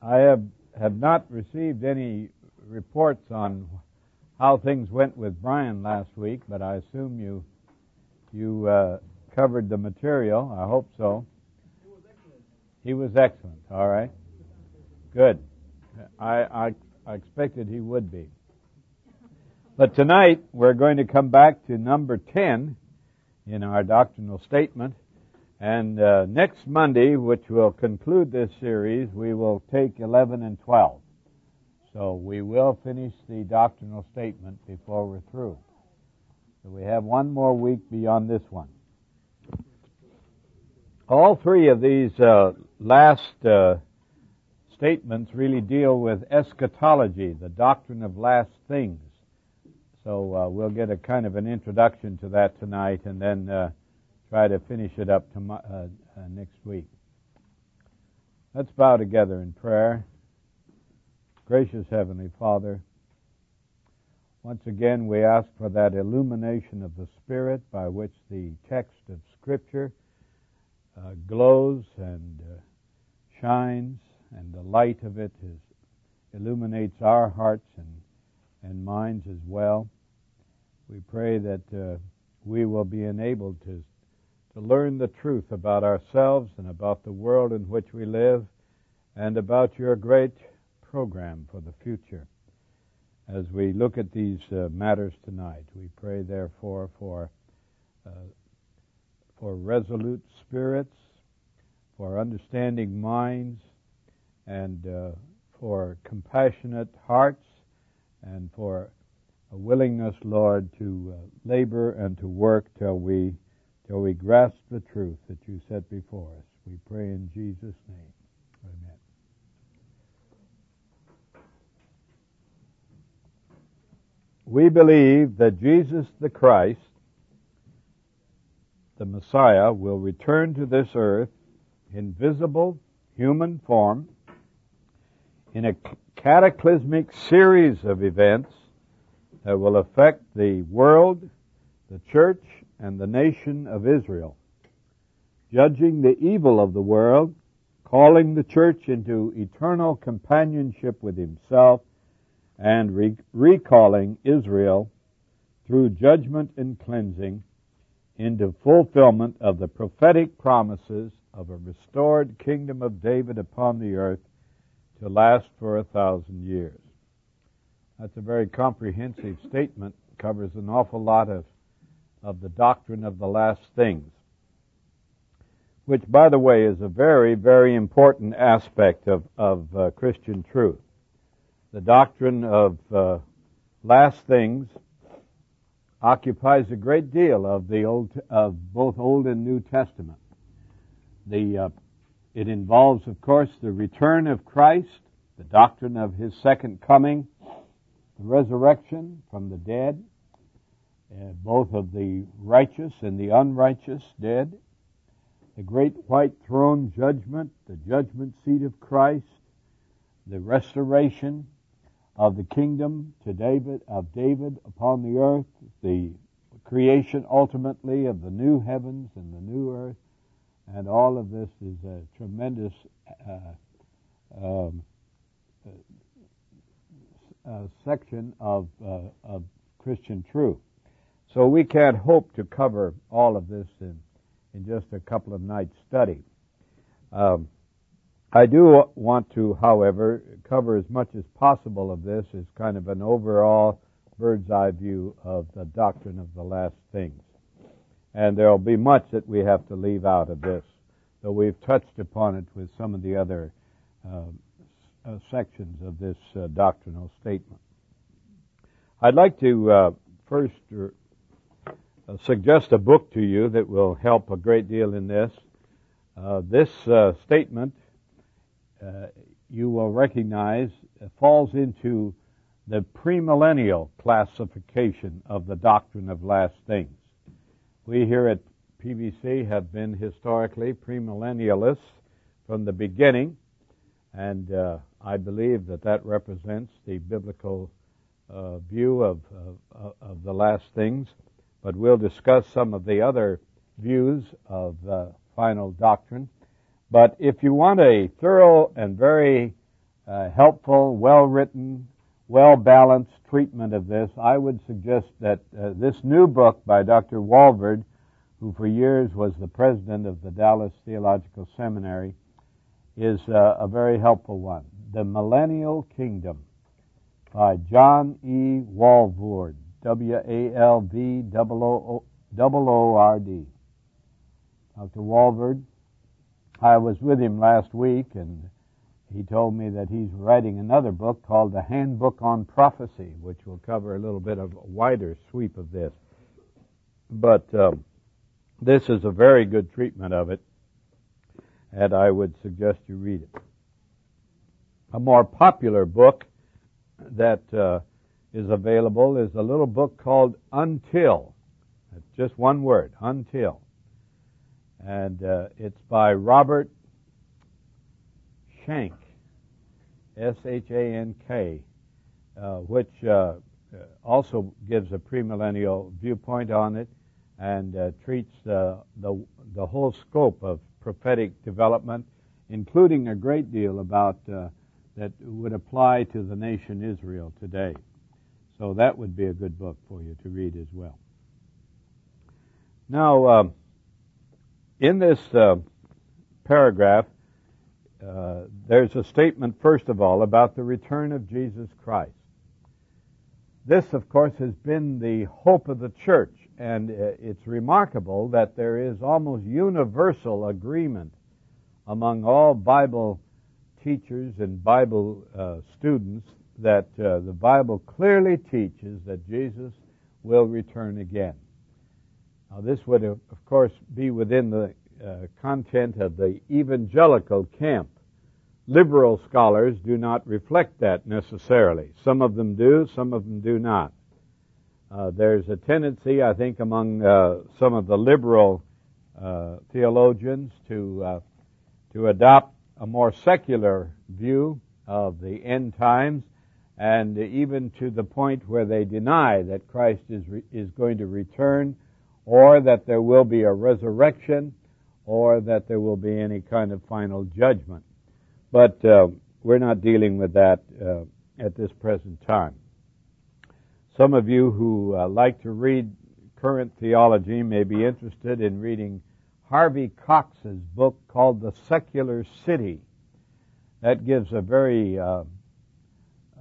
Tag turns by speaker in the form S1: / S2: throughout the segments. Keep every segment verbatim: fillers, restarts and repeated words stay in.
S1: I have, have not received any reports on how things went with Brian last week, but I assume you you uh, covered the material. I hope so.
S2: He was excellent.
S1: He was excellent. All right. Good. I, I, I expected he would be. But tonight we're going to come back to number ten in our doctrinal statement. And uh, next Monday, which will conclude this series, we will take eleven and twelve. So we will finish the doctrinal statement before we're through. So we have one more week beyond this one. All three of these uh, last uh, statements really deal with eschatology, the doctrine of last things. So uh, we'll get a kind of an introduction to that tonight, and then uh, try to finish it up to, uh, uh, next week. Let's bow together in prayer. Gracious Heavenly Father, once again we ask for that illumination of the Spirit by which the text of Scripture uh, glows and uh, shines, and the light of it is, illuminates our hearts and, and minds as well. We pray that uh, we will be enabled to to learn the truth about ourselves and about the world in which we live and about your great program for the future. As we look at these uh, matters tonight, we pray therefore for uh, for resolute spirits, for understanding minds, and uh, for compassionate hearts, and for a willingness, Lord, to uh, labor and to work till we till we grasp the truth that you set before us. We pray in Jesus' name. Amen. We believe that Jesus the Christ, the Messiah, will return to this earth in visible human form in a cataclysmic series of events that will affect the world, the church, and the nation of Israel, judging the evil of the world, calling the church into eternal companionship with himself, and re- recalling Israel through judgment and cleansing into fulfillment of the prophetic promises of a restored kingdom of David upon the earth to last for a thousand years. That's a very comprehensive statement, covers an awful lot of of the doctrine of the last things, which, by the way, is a very, very important aspect of, of uh, Christian truth. The doctrine of uh, last things occupies a great deal of the old, of both Old and New Testament. The uh, it involves, of course, the return of Christ, the doctrine of His second coming, the resurrection from the dead, Uh, both of the righteous and the unrighteous dead, the great white throne judgment, the judgment seat of Christ, the restoration of the kingdom to David of David upon the earth, the creation ultimately of the new heavens and the new earth, and all of this is a tremendous uh, um, uh, section of uh, of Christian truth. So we can't hope to cover all of this in, in just a couple of nights' study. Um, I do want to, however, cover as much as possible of this as kind of an overall bird's-eye view of the doctrine of the last things. And there will be much that we have to leave out of this, though we've touched upon it with some of the other uh, uh, sections of this uh, doctrinal statement. I'd like to uh, first Uh, Uh, suggest a book to you that will help a great deal in this. Uh, this uh, statement, uh, you will recognize, uh, falls into the premillennial classification of the doctrine of last things. We here at P B C have been historically premillennialists from the beginning, and uh, I believe that that represents the biblical uh, view of, of, of the last things. But we'll discuss some of the other views of uh, final doctrine. But if you want a thorough and very uh, helpful, well-written, well-balanced treatment of this, I would suggest that uh, this new book by Doctor Walvoord, who for years was the president of the Dallas Theological Seminary, is uh, a very helpful one. The Millennial Kingdom by John E. Walvoord, W A L V O O R D. Doctor Walvoord, I was with him last week, and he told me that he's writing another book called The Handbook on Prophecy, which will cover a little bit of a wider sweep of this. But um, this is a very good treatment of it, and I would suggest you read it. A more popular book that uh, is available is a little book called Until. It's just one word, Until. And uh, it's by Robert Shank, S H A N K, uh, which uh, also gives a premillennial viewpoint on it and uh, treats uh, the the whole scope of prophetic development, including a great deal about uh, that would apply to the nation Israel today. So that would be a good book for you to read as well. Now, uh, in this uh, paragraph, uh, there's a statement, first of all, about the return of Jesus Christ. This, of course, has been the hope of the church, and uh, it's remarkable that there is almost universal agreement among all Bible teachers and Bible uh, students that uh, the Bible clearly teaches that Jesus will return again. Now, this would, of course, be within the uh, content of the evangelical camp. Liberal scholars do not reflect that necessarily. Some of them do, some of them do not. Uh, there's a tendency, I think, among uh, some of the liberal uh, theologians to uh, to adopt a more secular view of the end times, and even to the point where they deny that Christ is re- is going to return, or that there will be a resurrection, or that there will be any kind of final judgment. But uh, we're not dealing with that uh, at this present time. Some of you who uh, like to read current theology may be interested in reading Harvey Cox's book called The Secular City. That gives a very, uh, uh,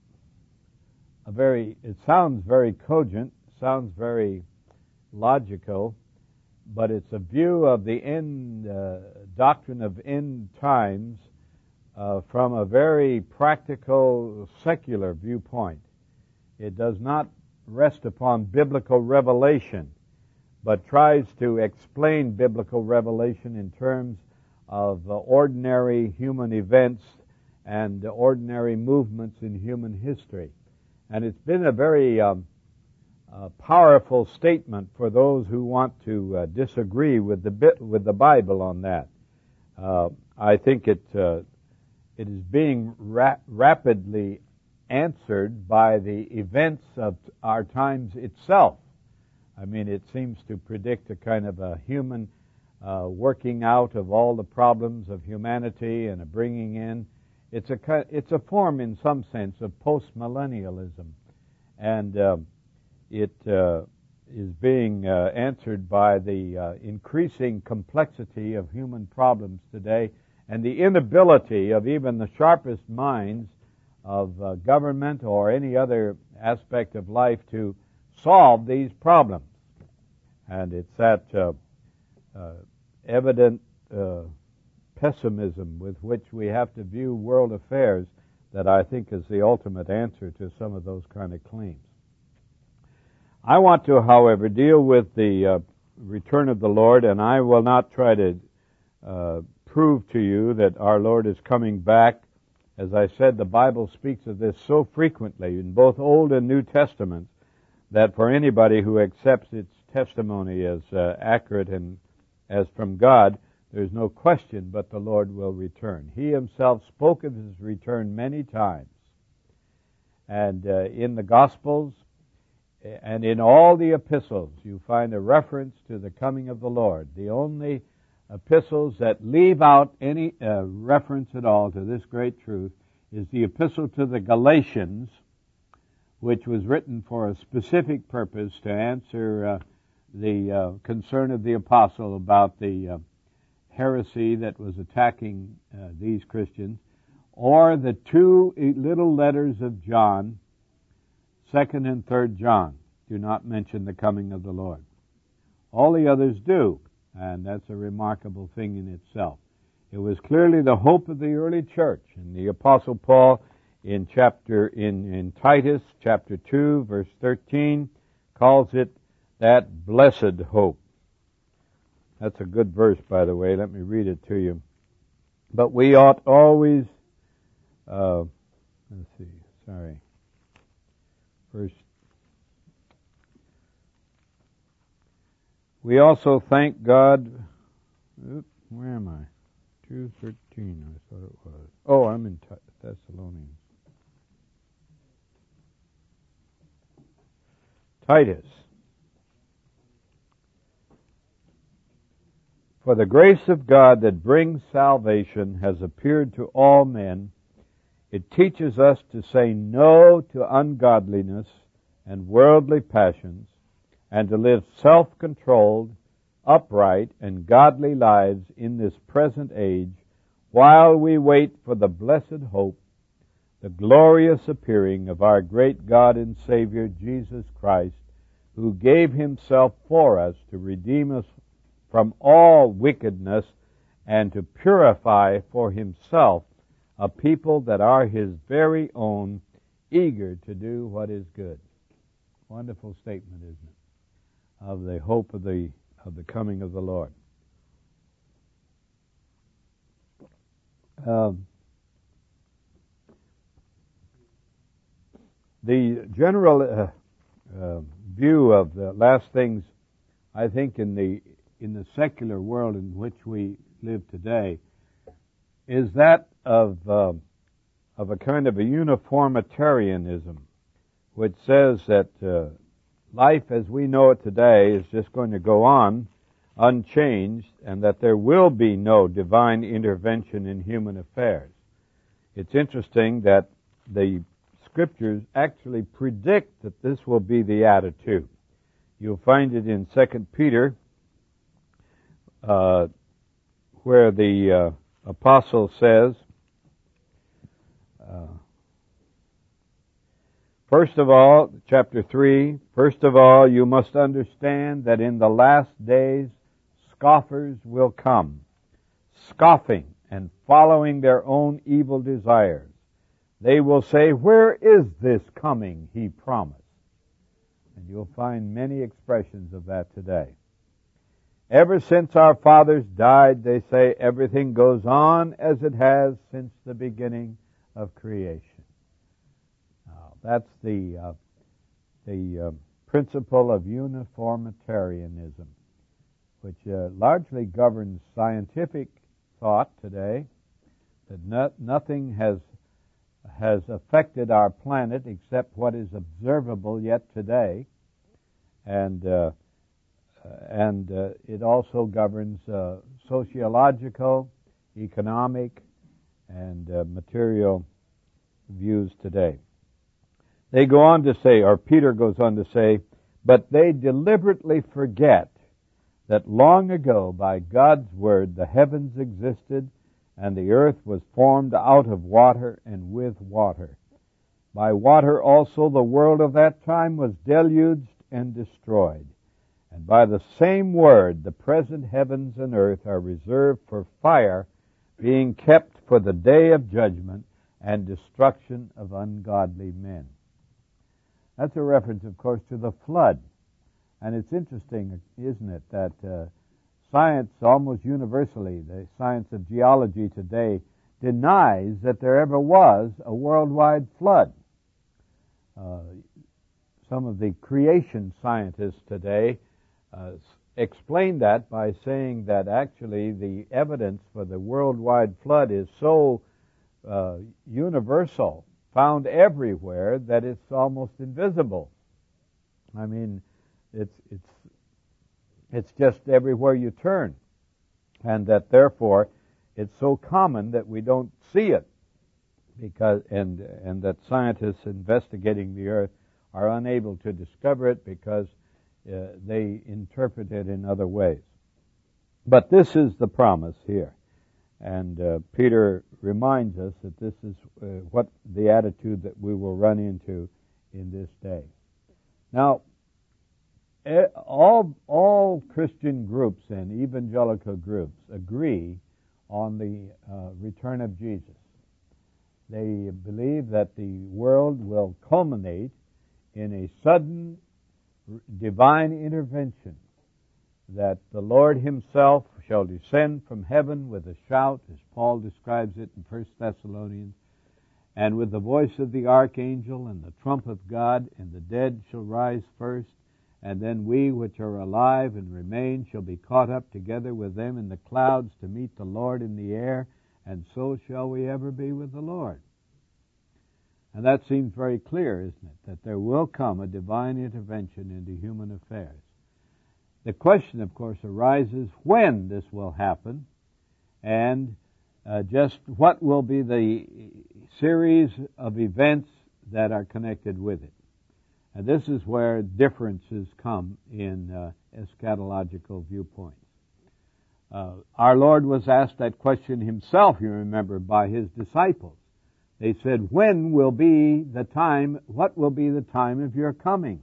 S1: a very, it sounds very cogent, sounds very logical, but it's a view of the end uh, doctrine of end times uh, from a very practical, secular viewpoint. It does not rest upon biblical revelation, but tries to explain biblical revelation in terms of uh, ordinary human events and ordinary movements in human history. And it's been a very um, uh, powerful statement for those who want to uh, disagree with the with the Bible on that. Uh, I think it uh, it is being ra- rapidly answered by the events of our times itself. I mean, it seems to predict a kind of a human uh, working out of all the problems of humanity and a bringing in. It's a it's a form, in some sense, of postmillennialism, and uh, it uh, is being uh, answered by the uh, increasing complexity of human problems today, and the inability of even the sharpest minds of uh, government or any other aspect of life to solve these problems. And it's that uh, uh, evident uh, pessimism with which we have to view world affairs that I think is the ultimate answer to some of those kind of claims. I want to, however, deal with the uh, return of the Lord, and I will not try to uh, prove to you that our Lord is coming back. As I said, the Bible speaks of this so frequently in both Old and New Testaments that for anybody who accepts its testimony as uh, accurate and as from God, there's no question but the Lord will return. He himself spoke of his return many times. And uh, in the Gospels and in all the epistles, you find a reference to the coming of the Lord. The only epistles that leave out any uh, reference at all to this great truth is the epistle to the Galatians, which was written for a specific purpose to answer uh, the uh, concern of the apostle about the uh, heresy that was attacking uh, these Christians, or the two little letters of John, second and third John, do not mention the coming of the Lord. All the others do, and that's a remarkable thing in itself. It was clearly the hope of the early church, and the Apostle Paul in chapter in, in Titus chapter two verse thirteen calls it that blessed hope. That's a good verse, by the way. Let me read it to you. But we ought always, uh, let's see, sorry, verse. We also thank God. Oops, where am I? two thirteen, I thought it was. Oh, I'm in Thessalonians. Titus. For the grace of God that brings salvation has appeared to all men. It teaches us to say no to ungodliness and worldly passions, and to live self-controlled, upright, and godly lives in this present age, while we wait for the blessed hope, the glorious appearing of our great God and Savior Jesus Christ, who gave himself for us to redeem us from all wickedness and to purify for himself a people that are his very own, eager to do what is good. Wonderful statement, isn't it? Of the hope of the of the coming of the Lord. Um, the general uh, uh, view of the last things, I think, in the in the secular world in which we live today, is that of uh, of a kind of a uniformitarianism, which says that uh, life as we know it today is just going to go on unchanged, and that there will be no divine intervention in human affairs. It's interesting that the Scriptures actually predict that this will be the attitude. You'll find it in Second Peter, uh, where the uh, apostle says, uh, First of all, chapter three, first of all, you must understand that in the last days scoffers will come, scoffing and following their own evil desires. They will say, where is this coming he promised? And you'll find many expressions of that today. Ever since our fathers died, they say, everything goes on as it has since the beginning of creation. That's the uh, the uh, principle of uniformitarianism, which uh, largely governs scientific thought today. That no, nothing has has affected our planet except what is observable yet today, and uh, and uh, it also governs uh, sociological, economic, and uh, material views today. They go on to say, or Peter goes on to say, but they deliberately forget that long ago by God's word the heavens existed and the earth was formed out of water and with water. By water also the world of that time was deluged and destroyed. And by the same word the present heavens and earth are reserved for fire, being kept for the day of judgment and destruction of ungodly men. That's a reference, of course, to the flood. And it's interesting, isn't it, that uh, science almost universally, the science of geology today, denies that there ever was a worldwide flood. Uh, some of the creation scientists today uh, explain that by saying that actually the evidence for the worldwide flood is so uh, universal, found everywhere, that it's almost invisible. I mean, it's it's it's just everywhere you turn, and that therefore it's so common that we don't see it. because and and that scientists investigating the earth are unable to discover it because uh, they interpret it in other ways. But this is the promise here. And uh, Peter reminds us that this is uh, what the attitude that we will run into in this day. Now, all all Christian groups and evangelical groups agree on the uh, return of Jesus. They believe that the world will culminate in a sudden divine intervention, that the Lord Himself shall descend from heaven with a shout, as Paul describes it in First Thessalonians, and with the voice of the archangel and the trump of God, and the dead shall rise first, and then we which are alive and remain shall be caught up together with them in the clouds to meet the Lord in the air, and so shall we ever be with the Lord. And that seems very clear, isn't it? That there will come a divine intervention into human affairs. The question, of course, arises when this will happen, and uh, just what will be the series of events that are connected with it. And this is where differences come in uh, eschatological viewpoints. Uh, our Lord was asked that question Himself, you remember, by His disciples. They said, when will be the time, what will be the time of your coming?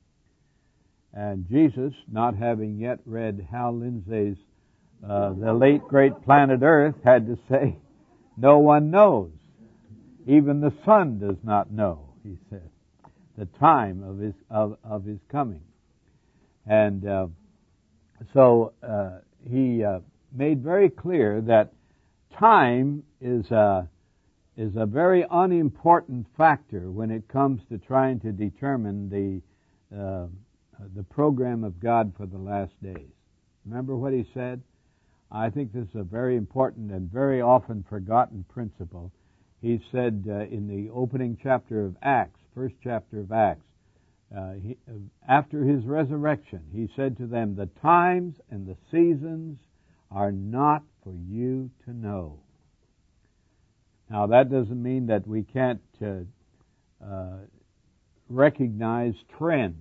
S1: And Jesus, not having yet read Hal Lindsey's uh, The Late Great Planet Earth, had to say, no one knows. Even the Son does not know, he said, the time of his of, of his coming. And uh, so uh, he uh, made very clear that time is a is a very unimportant factor when it comes to trying to determine the uh, the program of God for the last days. Remember what he said? I think this is a very important and very often forgotten principle. He said uh, in the opening chapter of Acts, first chapter of Acts, uh, he, uh, after his resurrection, he said to them, the times and the seasons are not for you to know. Now, that doesn't mean that we can't uh, uh, recognize trends.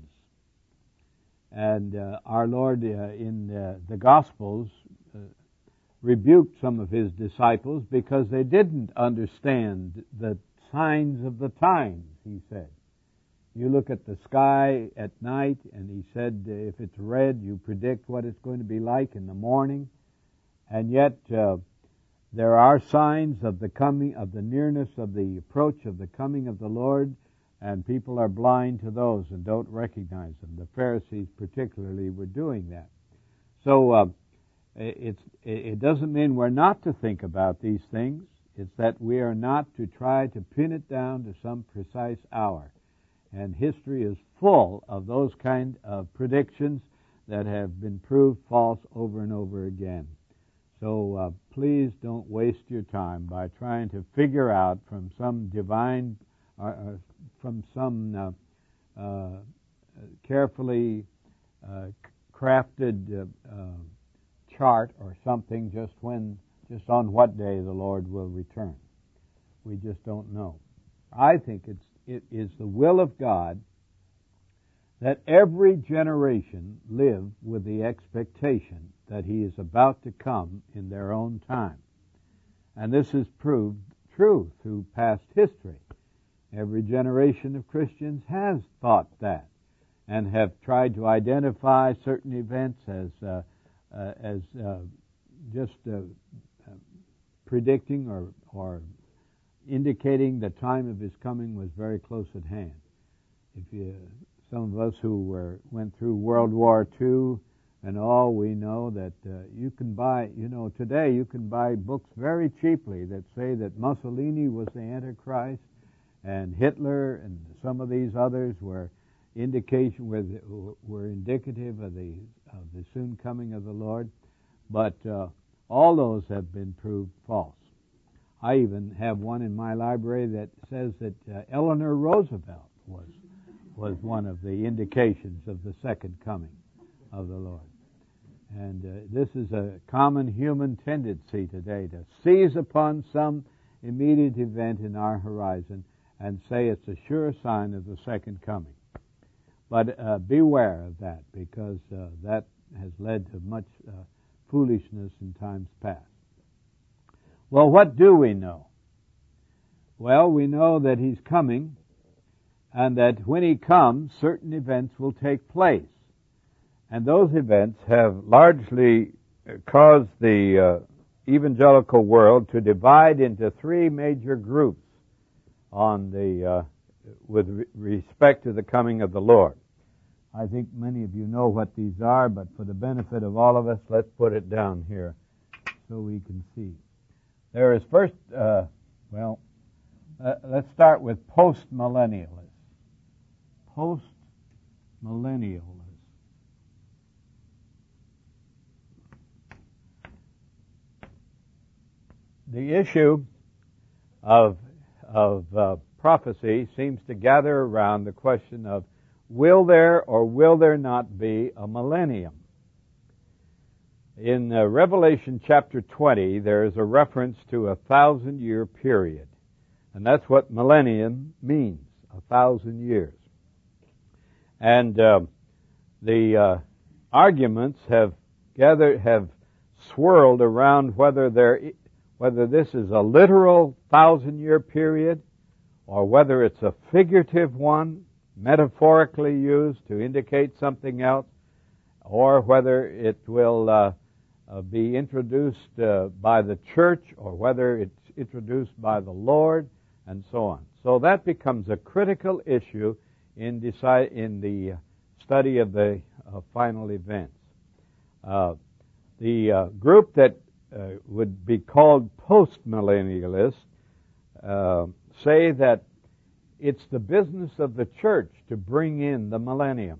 S1: And uh, our Lord uh, in uh, the Gospels uh, rebuked some of His disciples because they didn't understand the signs of the times, He said. You look at the sky at night, and He said, if it's red, you predict what it's going to be like in the morning. And yet, uh, there are signs of the coming, of the nearness of the approach of the coming of the Lord, and people are blind to those and don't recognize them. The Pharisees particularly were doing that. So uh, it's, it doesn't mean we're not to think about these things. It's that we are not to try to pin it down to some precise hour. And history is full of those kind of predictions that have been proved false over and over again. So uh, please don't waste your time by trying to figure out from some divine, uh, uh, from some uh, uh, carefully uh, crafted uh, uh, chart or something just when, just on what day the Lord will return. We just don't know. I think it's it is the will of God that every generation live with the expectation that He is about to come in their own time. And this is proved true through past history. Every generation of Christians has thought that and have tried to identify certain events as uh, uh, as uh, just uh, uh, predicting or, or indicating the time of His coming was very close at hand. If you, some of us who were went through World War Two and all, we know that uh, you can buy, you know, today you can buy books very cheaply that say that Mussolini was the Antichrist and Hitler and some of these others were indication were, were indicative of the of the soon coming of the Lord. But uh, all those have been proved false. I even have one in my library that says that uh, Eleanor Roosevelt was was one of the indications of the second coming of the Lord. And uh, this is a common human tendency today to seize upon some immediate event in our horizon and say it's a sure sign of the second coming. But uh, beware of that, because uh, that has led to much uh, foolishness in times past. Well, what do we know? Well, we know that He's coming, and that when He comes, certain events will take place. And those events have largely caused the uh, evangelical world to divide into three major groups on the uh, with re- respect to the coming of the Lord. I think many of you know what these are, but for the benefit of all of us, let's put it down here so we can see. There is first, uh, well, uh, let's start with post-millennialists. Post-millennialists. The issue of of uh, prophecy seems to gather around the question of, will there or will there not be a millennium? In uh, Revelation chapter twenty, there is a reference to a thousand-year period. And that's what millennium means, a thousand years. And uh, the uh, arguments have gathered, have swirled around whether there whether this is a literal thousand-year period or whether it's a figurative one, metaphorically used to indicate something else, or whether it will uh, uh, be introduced uh, by the church or whether it's introduced by the Lord, and so on. So that becomes a critical issue in, decide, in the study of the uh, final events. Uh, the uh, group that Uh, would be called post-millennialists, uh, say that it's the business of the church to bring in the millennium.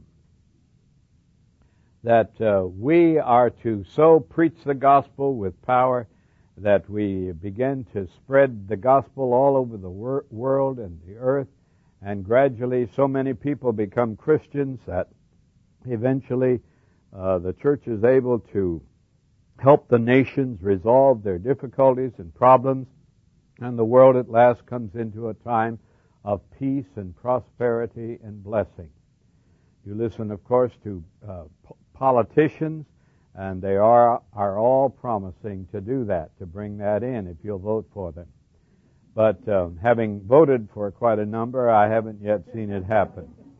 S1: That uh, we are to so preach the gospel with power that we begin to spread the gospel all over the wor- world and the earth, and gradually so many people become Christians that eventually uh, the church is able to help the nations resolve their difficulties and problems, and the world at last comes into a time of peace and prosperity and blessing. You listen, of course, to uh, po- politicians, and they are are all promising to do that, to bring that in if you'll vote for them. But um, having voted for quite a number, I haven't yet seen it happen.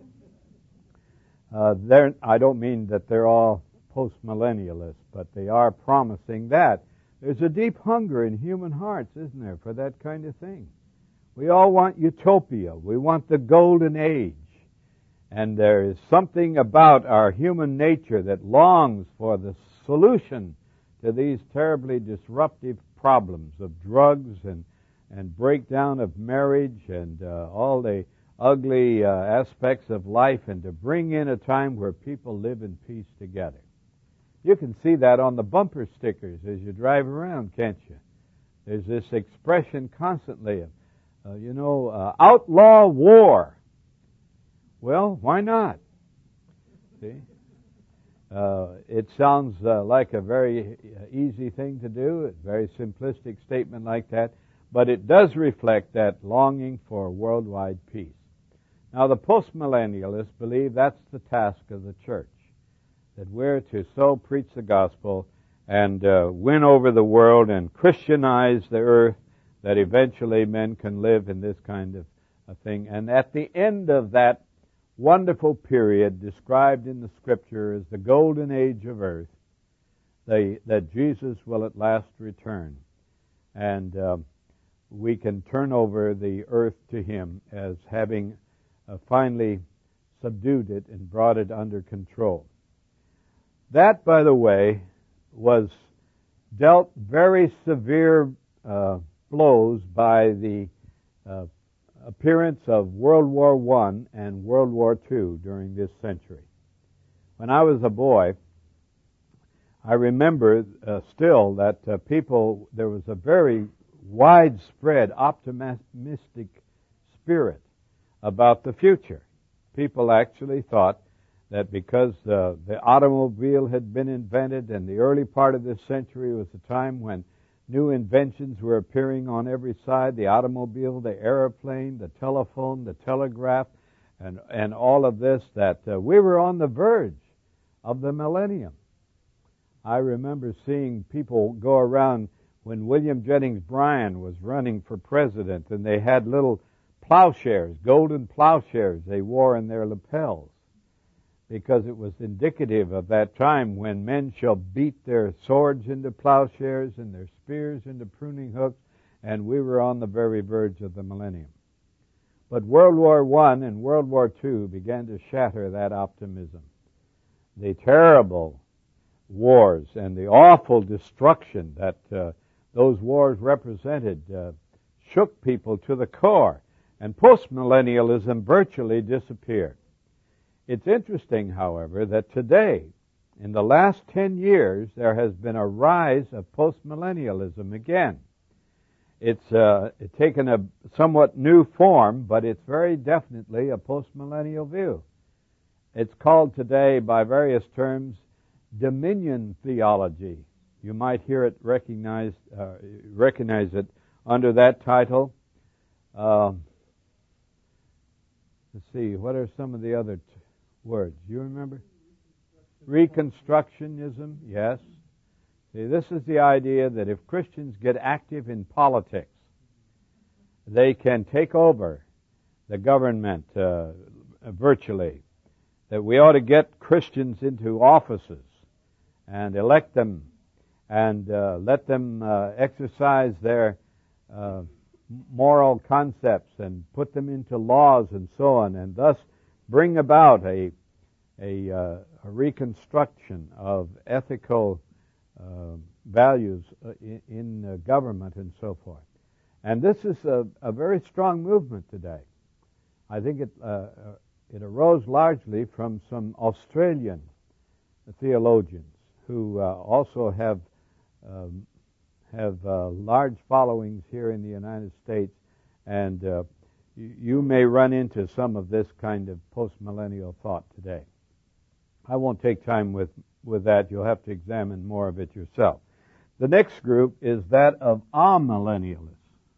S1: Uh, I don't mean that they're all post-millennialists, but they are promising that. There's a deep hunger in human hearts, isn't there, for that kind of thing. We all want utopia. We want the golden age. And there is something about our human nature that longs for the solution to these terribly disruptive problems of drugs and, and breakdown of marriage and uh, all the ugly uh, aspects of life, and to bring in a time where people live in peace together. You can see that on the bumper stickers as you drive around, can't you? There's this expression constantly of, uh, you know, uh, outlaw war. Well, why not? See? Uh, it sounds uh, like a very easy thing to do, a very simplistic statement like that, but it does reflect that longing for worldwide peace. Now, the postmillennialists believe that's the task of the church, that we're to so preach the gospel and uh, win over the world and Christianize the earth that eventually men can live in this kind of a thing. And at the end of that wonderful period described in the Scripture as the golden age of earth, they, that Jesus will at last return. And uh, we can turn over the earth to Him as having uh, finally subdued it and brought it under control. That, by the way, was dealt very severe uh, blows by the uh, appearance of World War One and World War Two during this century. When I was a boy, I remember uh, still that uh, people, there was a very widespread optimistic spirit about the future. People actually thought that because uh, the automobile had been invented and the early part of this century was the time when New inventions were appearing on every side, the automobile, the airplane, the telephone, the telegraph, and, and all of this, that uh, we were on the verge of the millennium. I remember seeing people go around when William Jennings Bryan was running for president, and they had little plowshares, golden plowshares they wore in their lapels, because it was indicative of that time when men shall beat their swords into plowshares and their spears into pruning hooks, and we were on the very verge of the millennium. But World War One and World War Two began to shatter that optimism. The terrible wars and the awful destruction that uh, those wars represented uh, shook people to the core, and postmillennialism virtually disappeared. It's interesting, however, that today, in the last ten years, there has been a rise of postmillennialism again. It's uh, taken a somewhat new form, but it's very definitely a postmillennial view. It's called today by various terms dominion theology. You might hear it recognized, uh, recognize it under that title. Uh, let's see, what are some of the other t- words? You remember? Reconstructionism, yes. See, this is the idea that if Christians get active in politics, they can take over the government uh, virtually. That we ought to get Christians into offices and elect them and uh, let them uh, exercise their uh, moral concepts and put them into laws and so on, and thus bring about a a, uh, a reconstruction of ethical uh, values in, in uh, government and so forth. And this is a, a very strong movement today. I think it uh, it arose largely from some Australian theologians who uh, also have um, have uh, large followings here in the United States, and uh, you, you may run into some of this kind of postmillennial thought today. I won't take time with, with that. You'll have to examine more of it yourself. The next group is that of amillennialists.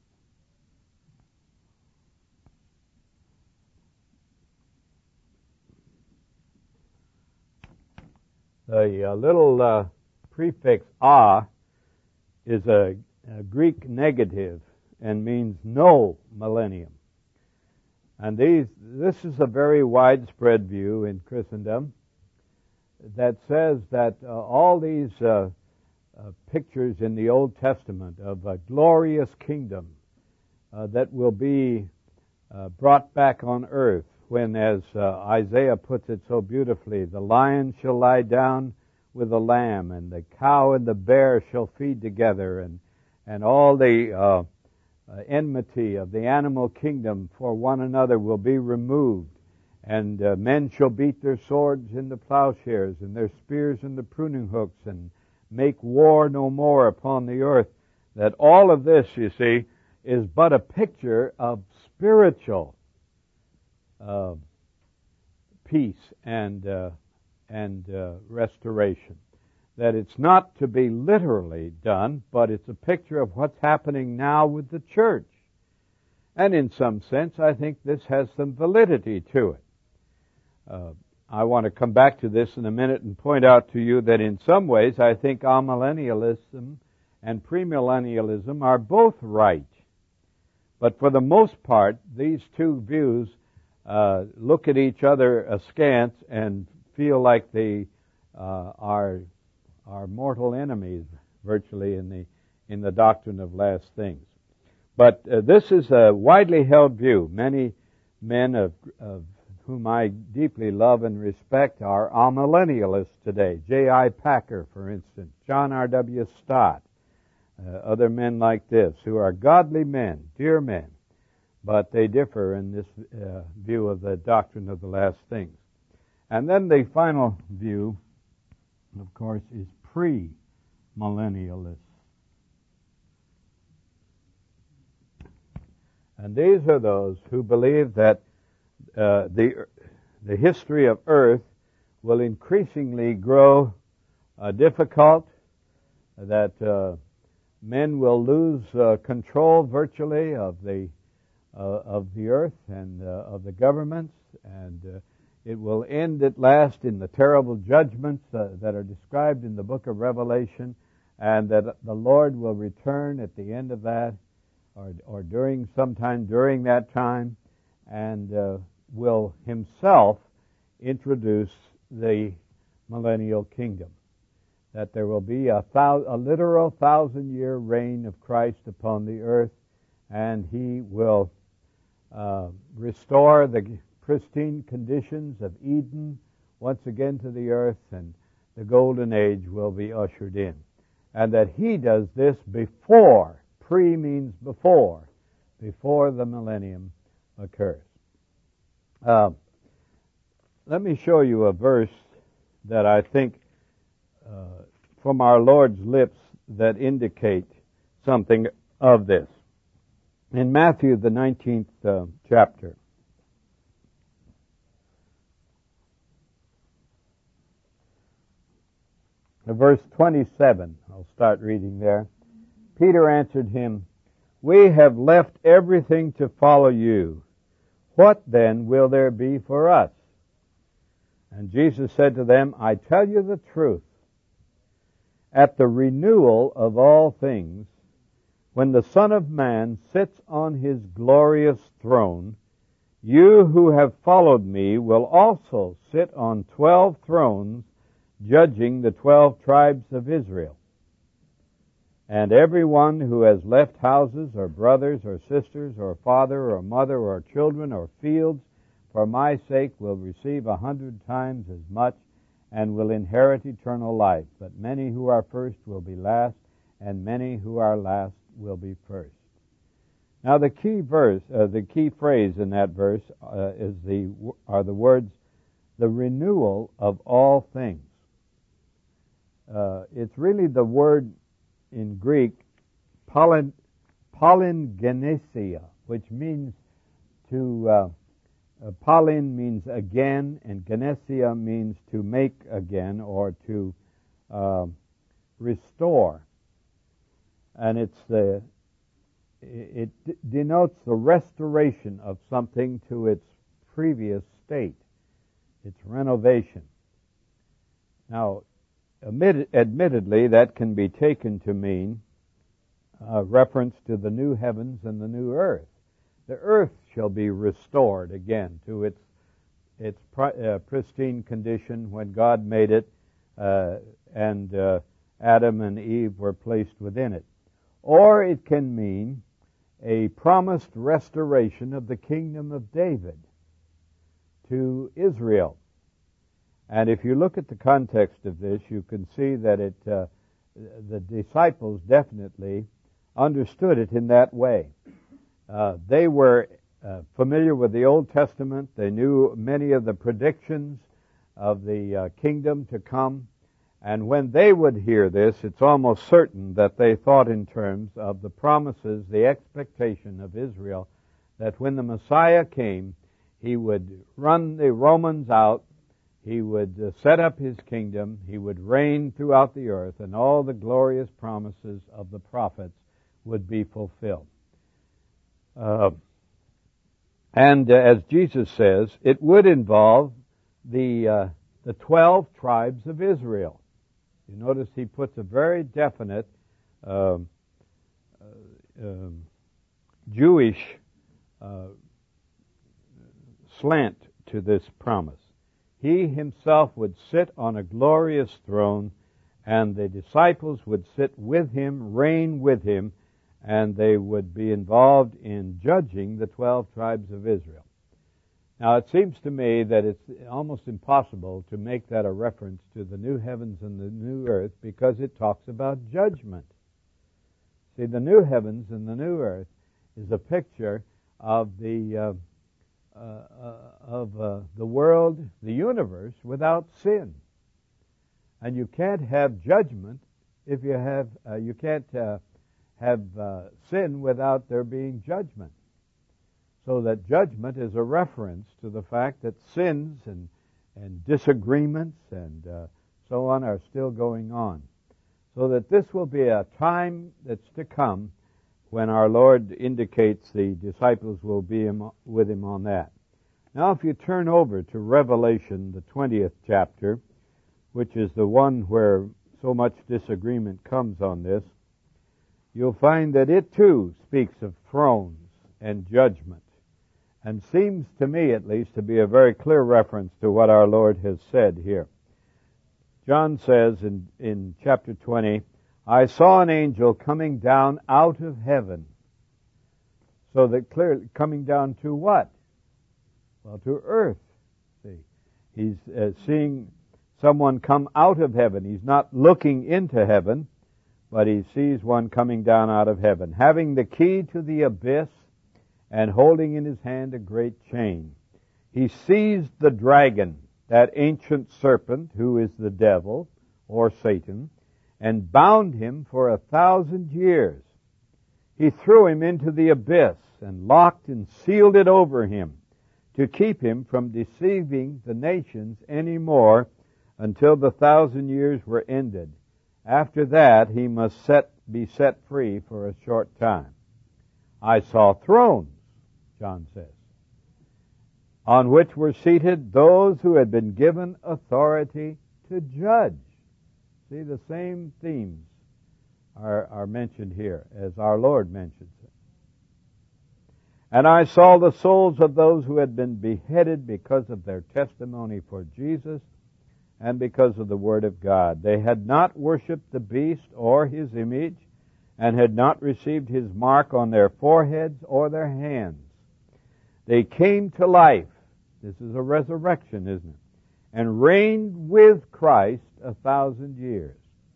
S1: The uh, little uh, prefix "a" is a, a Greek negative and means no millennium. And these, this is a very widespread view in Christendom that says that uh, all these uh, uh, pictures in the Old Testament of a glorious kingdom uh, that will be uh, brought back on earth, when, as uh, Isaiah puts it so beautifully, the lion shall lie down with the lamb, and the cow and the bear shall feed together, and and all the uh, uh, enmity of the animal kingdom for one another will be removed, and uh, men shall beat their swords into plowshares, and their spears into pruning hooks, and make war no more upon the earth. That all of this, you see, is but a picture of spiritual Uh, peace and uh, and uh, restoration. That it's not to be literally done, but it's a picture of what's happening now with the church. And in some sense, I think this has some validity to it. Uh, I want to come back to this in a minute and point out to you that in some ways, I think amillennialism and premillennialism are both right. But for the most part, these two views Uh, look at each other askance and feel like they uh, are are mortal enemies virtually in the in the doctrine of last things. But uh, this is a widely held view. Many men of, of whom I deeply love and respect are amillennialists today. J I Packer, for instance, John R W Stott, uh, other men like this who are godly men, dear men. But they differ in this uh, view of the doctrine of the last things. And then the final view, of course, is pre-millennialists. And these are those who believe that uh, the the history of earth will increasingly grow uh, difficult, that uh, men will lose uh, control virtually of the uh, of the earth and uh, of the governments, and uh, it will end at last in the terrible judgments uh, that are described in the book of Revelation, and that the Lord will return at the end of that, or, or during sometime during that time, and uh, will himself introduce the millennial kingdom. That there will be a, thou- a literal thousand-year reign of Christ upon the earth, and he will uh, restore the pristine conditions of Eden once again to the earth, and the golden age will be ushered in. And that he does this before, pre means before, before the millennium occurs. Uh, let me show you a verse that I think uh, from our Lord's lips that indicate something of this. In Matthew, the nineteenth uh, chapter, verse twenty-seven, I'll start reading there. Peter answered him, "We have left everything to follow you. What then will there be for us?" And Jesus said to them, "I tell you the truth. At the renewal of all things, when the Son of Man sits on his glorious throne, you who have followed me will also sit on twelve thrones, judging the twelve tribes of Israel. And everyone who has left houses or brothers or sisters or father or mother or children or fields for my sake will receive a hundred times as much and will inherit eternal life. But many who are first will be last, and many who are last will be first." Now the key verse, uh, the key phrase in that verse uh, is the are the words, "the renewal of all things." Uh, it's really the word in Greek, polyn, polygenesia, which means to, uh, uh, polyn means again, and genesia means to make again or to uh, restore. And it's the, it denotes the restoration of something to its previous state, its renovation. Now, admittedly, that can be taken to mean a reference to the new heavens and the new earth. The earth shall be restored again to its its uh, pristine condition when God made it, uh, and uh, Adam and Eve were placed within it. Or it can mean a promised restoration of the kingdom of David to Israel. And if you look at the context of this, you can see that it, uh, the disciples definitely understood it in that way. Uh, they were uh, familiar with the Old Testament. They knew many of the predictions of the uh, kingdom to come. And when they would hear this, it's almost certain that they thought in terms of the promises, the expectation of Israel, that when the Messiah came, he would run the Romans out, he would uh, set up his kingdom, he would reign throughout the earth, and all the glorious promises of the prophets would be fulfilled. Uh, and uh, as Jesus says, it would involve the uh, the twelve tribes of Israel. You notice he puts a very definite uh, uh, um, Jewish uh, slant to this promise. He himself would sit on a glorious throne, and the disciples would sit with him, reign with him, and they would be involved in judging the twelve tribes of Israel. Now, it seems to me that it's almost impossible to make that a reference to the new heavens and the new earth because it talks about judgment. See, the new heavens and the new earth is a picture of the uh, uh, uh, of uh, the world, the universe, without sin. And you can't have judgment if you have uh, you can't uh, have uh, sin without there being judgment. So that judgment is a reference to the fact that sins and and disagreements and uh, so on are still going on. So that this will be a time that's to come when our Lord indicates the disciples will be with Him on that. Now if you turn over to Revelation, the twentieth chapter, which is the one where so much disagreement comes on this, you'll find that it too speaks of thrones and judgment, and seems to me at least to be a very clear reference to what our Lord has said here. John says in, in chapter twenty, I saw an angel coming down out of heaven. So that clearly, coming down to what? Well, to earth. See, he's uh, seeing someone come out of heaven. He's not looking into heaven, but he sees one coming down out of heaven, having the key to the abyss and holding in his hand a great chain. He seized the dragon, that ancient serpent who is the devil, or Satan, and bound him for a thousand years. He threw him into the abyss and locked and sealed it over him to keep him from deceiving the nations any more until the thousand years were ended. After that, he must set, be set free for a short time. I saw thrones, John says, on which were seated those who had been given authority to judge. See, the same themes are, are mentioned here as our Lord mentions it. And I saw the souls of those who had been beheaded because of their testimony for Jesus and because of the Word of God. They had not worshipped the beast or his image, and had not received his mark on their foreheads or their hands. They came to life. This is a resurrection, isn't it? And reigned with Christ a thousand years.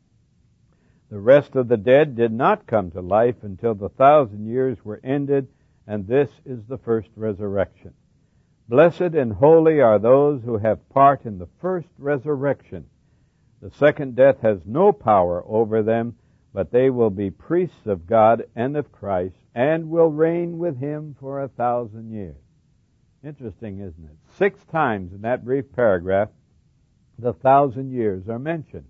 S1: The rest of the dead did not come to life until the thousand years were ended, and this is the first resurrection. Blessed and holy are those who have part in the first resurrection. The second death has no power over them, but they will be priests of God and of Christ, and will reign with Him for a thousand years. Interesting, isn't it? Six times in that brief paragraph, the thousand years are mentioned.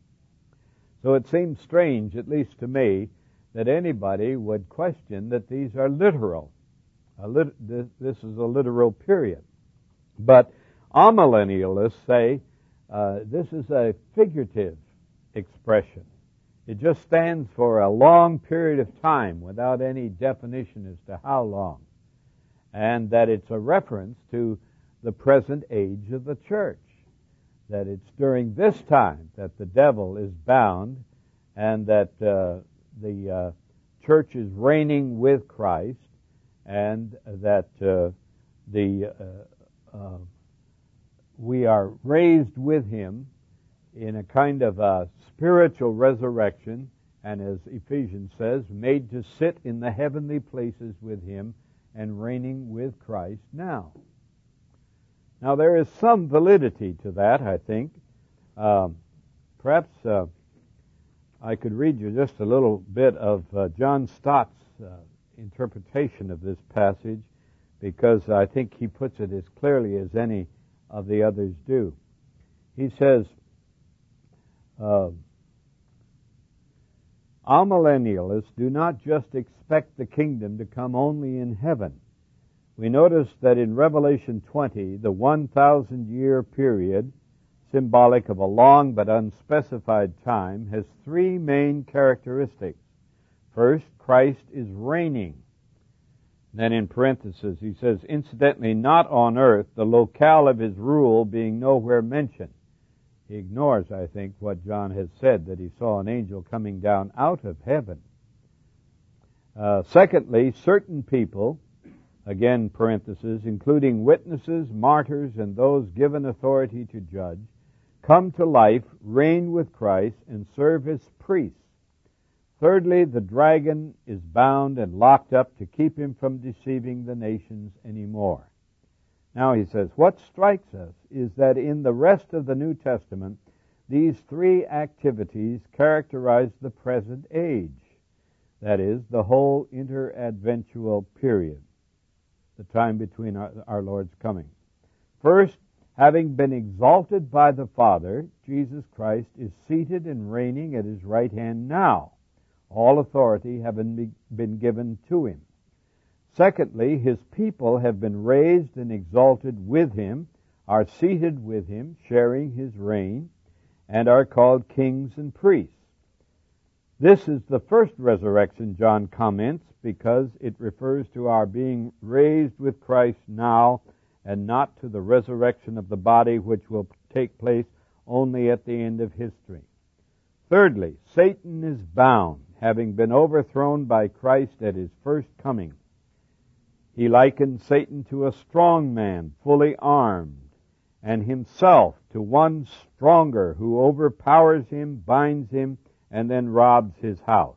S1: So it seems strange, at least to me, that anybody would question that these are literal. A lit- this, this is a literal period. But amillennialists say uh, this is a figurative expression. It just stands for a long period of time without any definition as to how long. And that it's a reference to the present age of the church. That it's during this time that the devil is bound, and that uh, the uh, church is reigning with Christ, and that uh, the uh, uh, we are raised with Him in a kind of a spiritual resurrection, and as Ephesians says, made to sit in the heavenly places with Him and reigning with Christ now. Now there is some validity to that, I think. Um, perhaps uh, I could read you just a little bit of uh, John Stott's uh, interpretation of this passage, because I think he puts it as clearly as any of the others do. He says, uh, amillennialists do not just expect the kingdom to come only in heaven. We notice that in Revelation twenty, the one thousand year period, symbolic of a long but unspecified time, has three main characteristics. First, Christ is reigning. Then in parentheses, he says, incidentally, not on earth, the locale of His rule being nowhere mentioned. He ignores, I think, what John has said, that he saw an angel coming down out of heaven. Uh, secondly, certain people, again parentheses, including witnesses, martyrs, and those given authority to judge, come to life, reign with Christ, and serve as priests. Thirdly, the dragon is bound and locked up to keep him from deceiving the nations anymore. Now he says, what strikes us is that in the rest of the New Testament, these three activities characterize the present age. That is, the whole interadventual period, the time between our, our Lord's coming. First, Having been exalted by the Father, Jesus Christ is seated and reigning at his right hand now, all authority having been given to him. Secondly, his people have been raised and exalted with him, are seated with him, sharing his reign, and are called kings and priests. This is the first resurrection, John comments, because it refers to our being raised with Christ now and not to the resurrection of the body which will take place only at the end of history. Thirdly, Satan is bound, having been overthrown by Christ at his first coming. He likened Satan to a strong man, fully armed, and himself to one stronger who overpowers him, binds him, and then robs his house.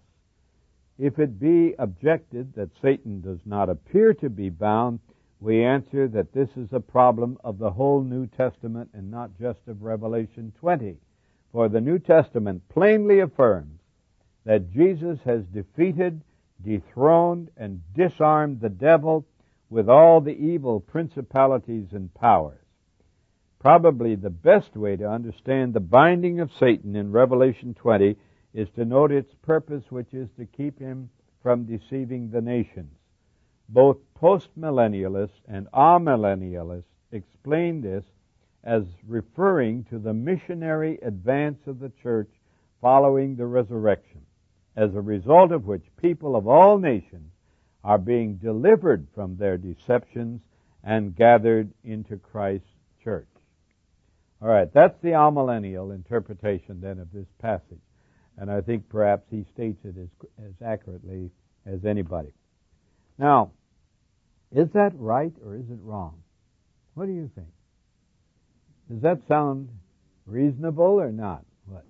S1: If it be objected that Satan does not appear to be bound, we answer that this is a problem of the whole New Testament and not just of Revelation twenty. For the New Testament plainly affirms that Jesus has defeated, dethroned, and disarmed the devil with all the evil principalities and powers. Probably the best way to understand the binding of Satan in Revelation twenty is to note its purpose, which is to keep him from deceiving the nations. Both postmillennialists and amillennialists explain this as referring to the missionary advance of the church following the resurrection, as a result of which people of all nations are being delivered from their deceptions and gathered into Christ's church. All right, that's the amillennial interpretation then of this passage. And I think perhaps he states it as, as accurately as anybody. Now, is that right or is it wrong? What do you think? Does that sound reasonable or not? What?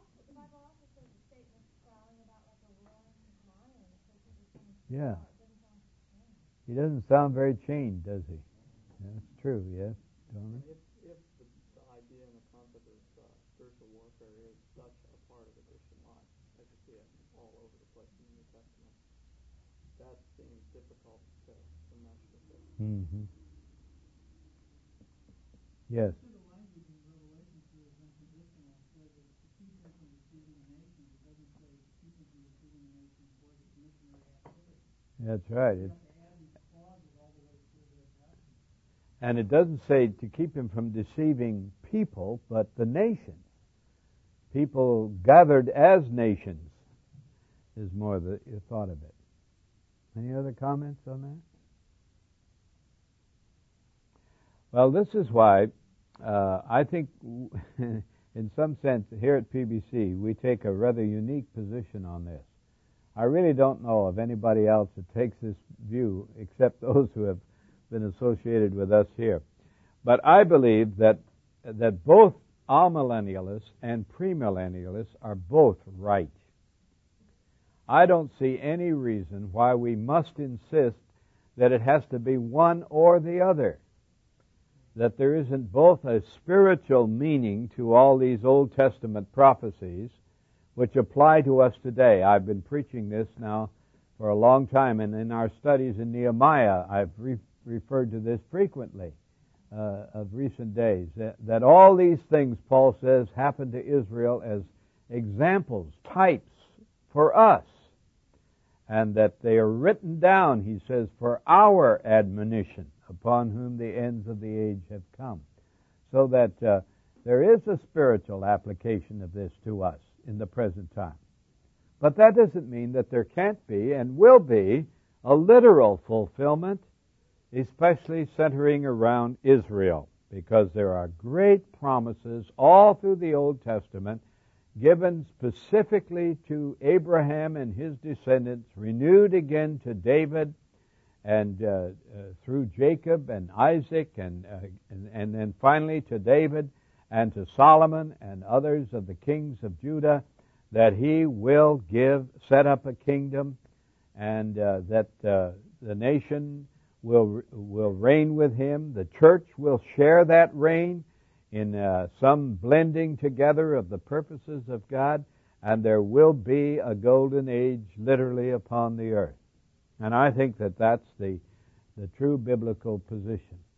S1: Yeah. He doesn't sound very chained, does he? That's true, yes. Don't
S2: if, if the, the idea and the concept of uh, spiritual warfare is such a part of the Christian life, as you see it all over the place in the New Testament, that seems difficult to, to mesh with it.
S1: Mm-hmm. Yes. That's right. It, and it doesn't say to keep him from deceiving people, but the nations. People gathered as nations is more the thought of it. Any other comments on that? Well, this is why uh, I think, in some sense, here at P B C, we take a rather unique position on this. I really don't know of anybody else that takes this view, except those who have been associated with us here. But I believe that that both amillennialists and premillennialists are both right. I don't see any reason why we must insist that it has to be one or the other. That there isn't both a spiritual meaning to all these Old Testament prophecies which apply to us today. I've been preaching this now for a long time, and in our studies in Nehemiah, I've re- referred to this frequently uh, of recent days, that, that all these things, Paul says, happened to Israel as examples, types for us, and that they are written down, he says, for our admonition, upon whom the ends of the age have come. So that uh, there is a spiritual application of this to us in the present time. But that doesn't mean that there can't be and will be a literal fulfillment, especially centering around Israel, because there are great promises all through the Old Testament given specifically to Abraham and his descendants, renewed again to David, and uh, uh, through Jacob and Isaac, and, uh, and and then finally to David and to Solomon and others of the kings of Judah, that he will give, set up a kingdom, and uh, that uh, the nation will will reign with him. The church will share that reign in uh, some blending together of the purposes of God, and there will be a golden age literally upon the earth. And I think that that's the, the true biblical position.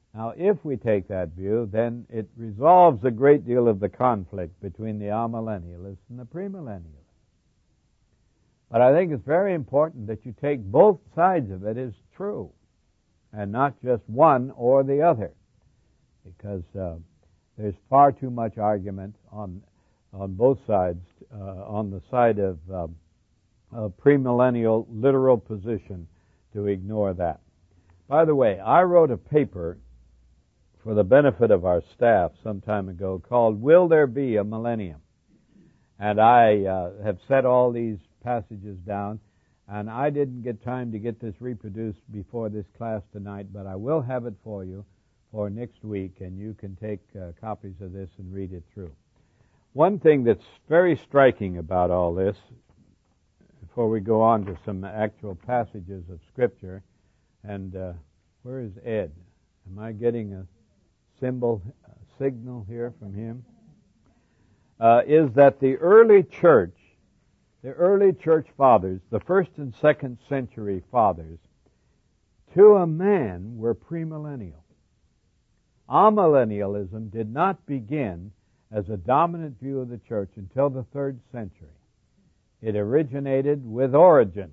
S1: Now, if we take that view, then it resolves a great deal of the conflict between the amillennialists and the premillennialists. But I think it's very important that you take both sides of it as true, and not just one or the other, because uh, there's far too much argument on on both sides, uh, on the side of uh, a premillennial literal position, to ignore that. By the way, I wrote a paper for the benefit of our staff some time ago called "Will There Be a Millennium?" And I uh, have set all these passages down, and I didn't get time to get this reproduced before this class tonight, but I will have it for you for next week, and you can take uh, copies of this and read it through. One thing that's very striking about all this, before we go on to some actual passages of Scripture, and uh, where is Ed? Am I getting a symbol, a signal here from him? Uh, is that the early church, the early church fathers, the first and second century fathers, to a man were premillennial. Amillennialism did not begin as a dominant view of the church until the third century. It originated with Origen.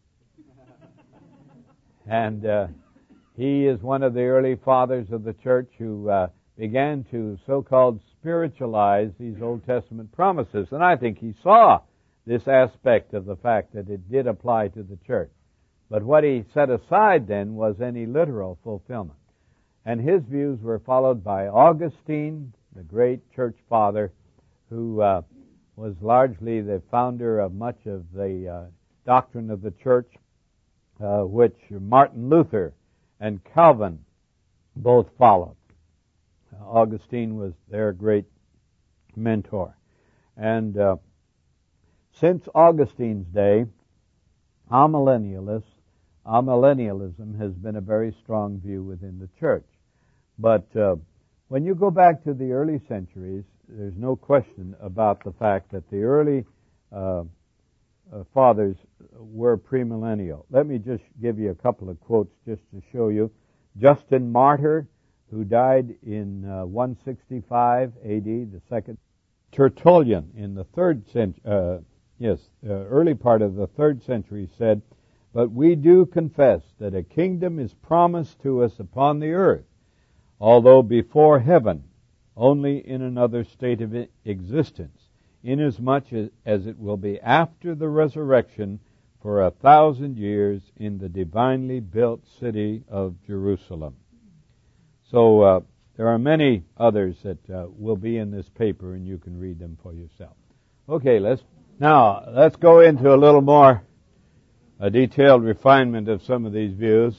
S1: And uh, he is one of the early fathers of the church who uh, began to so-called spiritualize these Old Testament promises. And I think he saw this aspect of the fact that it did apply to the church. But what he set aside then was any literal fulfillment. And his views were followed by Augustine, the great church father, who uh, was largely the founder of much of the uh, doctrine of the church, uh, which Martin Luther and Calvin both followed. Uh, Augustine was their great mentor. And uh, since Augustine's day, amillennialists, amillennialism has been a very strong view within the church. But uh, when you go back to the early centuries, there's no question about the fact that the early uh, uh, fathers were premillennial. Let me just give you a couple of quotes just to show you. Justin Martyr, who died in uh, one sixty-five A D, the second. Tertullian in the third century, uh, yes, uh, early part of the third century said, "But we do confess that a kingdom is promised to us upon the earth, although before heaven, only in another state of existence, inasmuch as it will be after the resurrection for a thousand years in the divinely built city of Jerusalem." So uh, there are many others that uh, will be in this paper, and you can read them for yourself. Okay, let's now let's go into a little more a detailed refinement of some of these views.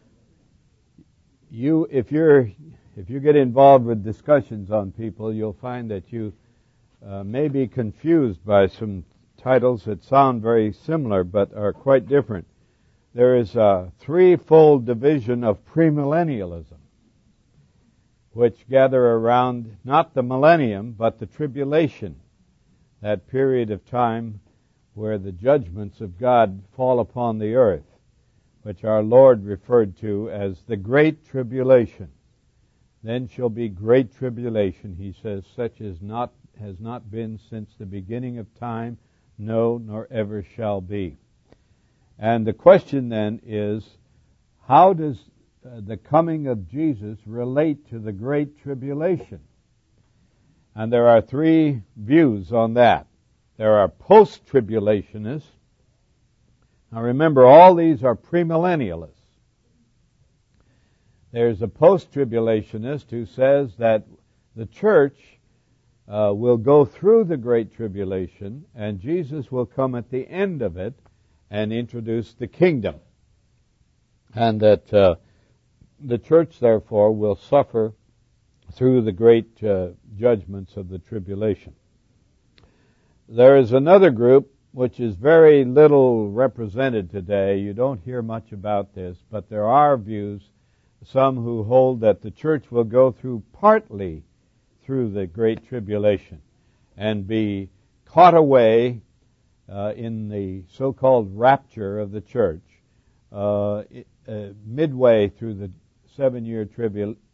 S1: You, if you're if you get involved with discussions on people, you'll find that you uh, may be confused by some titles that sound very similar but are quite different. There is a threefold division of premillennialism, which gather around not the millennium, but the tribulation, that period of time where the judgments of God fall upon the earth, which our Lord referred to as the Great Tribulation. Then shall be great tribulation, he says, such as not has not been since the beginning of time, no, nor ever shall be. And the question then is, how does uh, the coming of Jesus relate to the Great Tribulation? And there are three views on that. There are post-tribulationists. Now remember, all these are premillennialists. There's a post-tribulationist who says that the church uh, will go through the Great Tribulation and Jesus will come at the end of it and introduce the kingdom. And that uh, the church, therefore, will suffer through the great uh, judgments of the tribulation. There is another group which is very little represented today. You don't hear much about this, but there are views, some who hold that the church will go through partly through the Great Tribulation and be caught away uh, in the so-called rapture of the church uh, uh, midway through the seven-year tribu-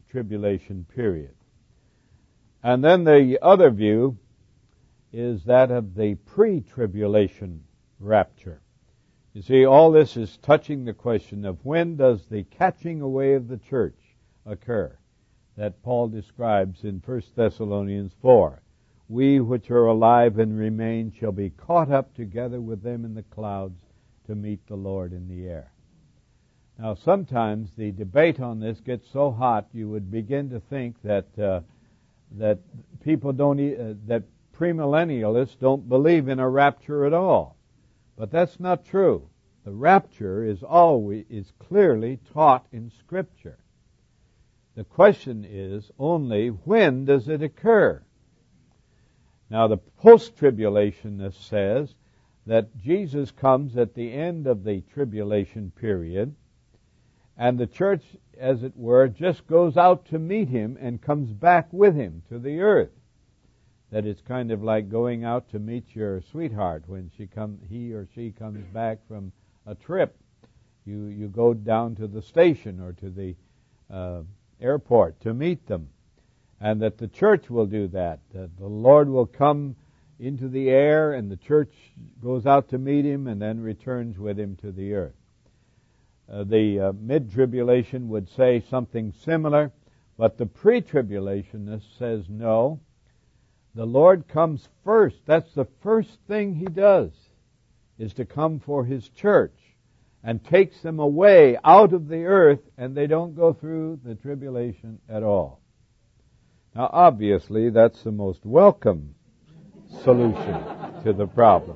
S1: post-tribulation period. And then the other view is that of the pre-tribulation rapture. You see, all this is touching the question of when does the catching away of the church occur that Paul describes in First Thessalonians four. We which are alive and remain shall be caught up together with them in the clouds to meet the Lord in the air. Now, sometimes the debate on this gets so hot you would begin to think that uh, that people don't e- uh, that premillennialists don't believe in a rapture at all. But that's not true. The rapture is always is clearly taught in Scripture. The question is only when does it occur? Now, the post-tribulationist says that Jesus comes at the end of the tribulation period, and the church, as it were, just goes out to meet him and comes back with him to the earth. That it's kind of like going out to meet your sweetheart when she come, he or she comes back from a trip. You you go down to the station or to the uh, airport to meet them, and that the church will do that. That the Lord will come into the air, and the church goes out to meet him, and then returns with him to the earth. Uh, the uh, mid-tribulation would say something similar, but the pre-tribulationist says no. The Lord comes first. That's the first thing He does, is to come for His church and takes them away out of the earth, and they don't go through the tribulation at all. Now, obviously, that's the most welcome solution to the problem.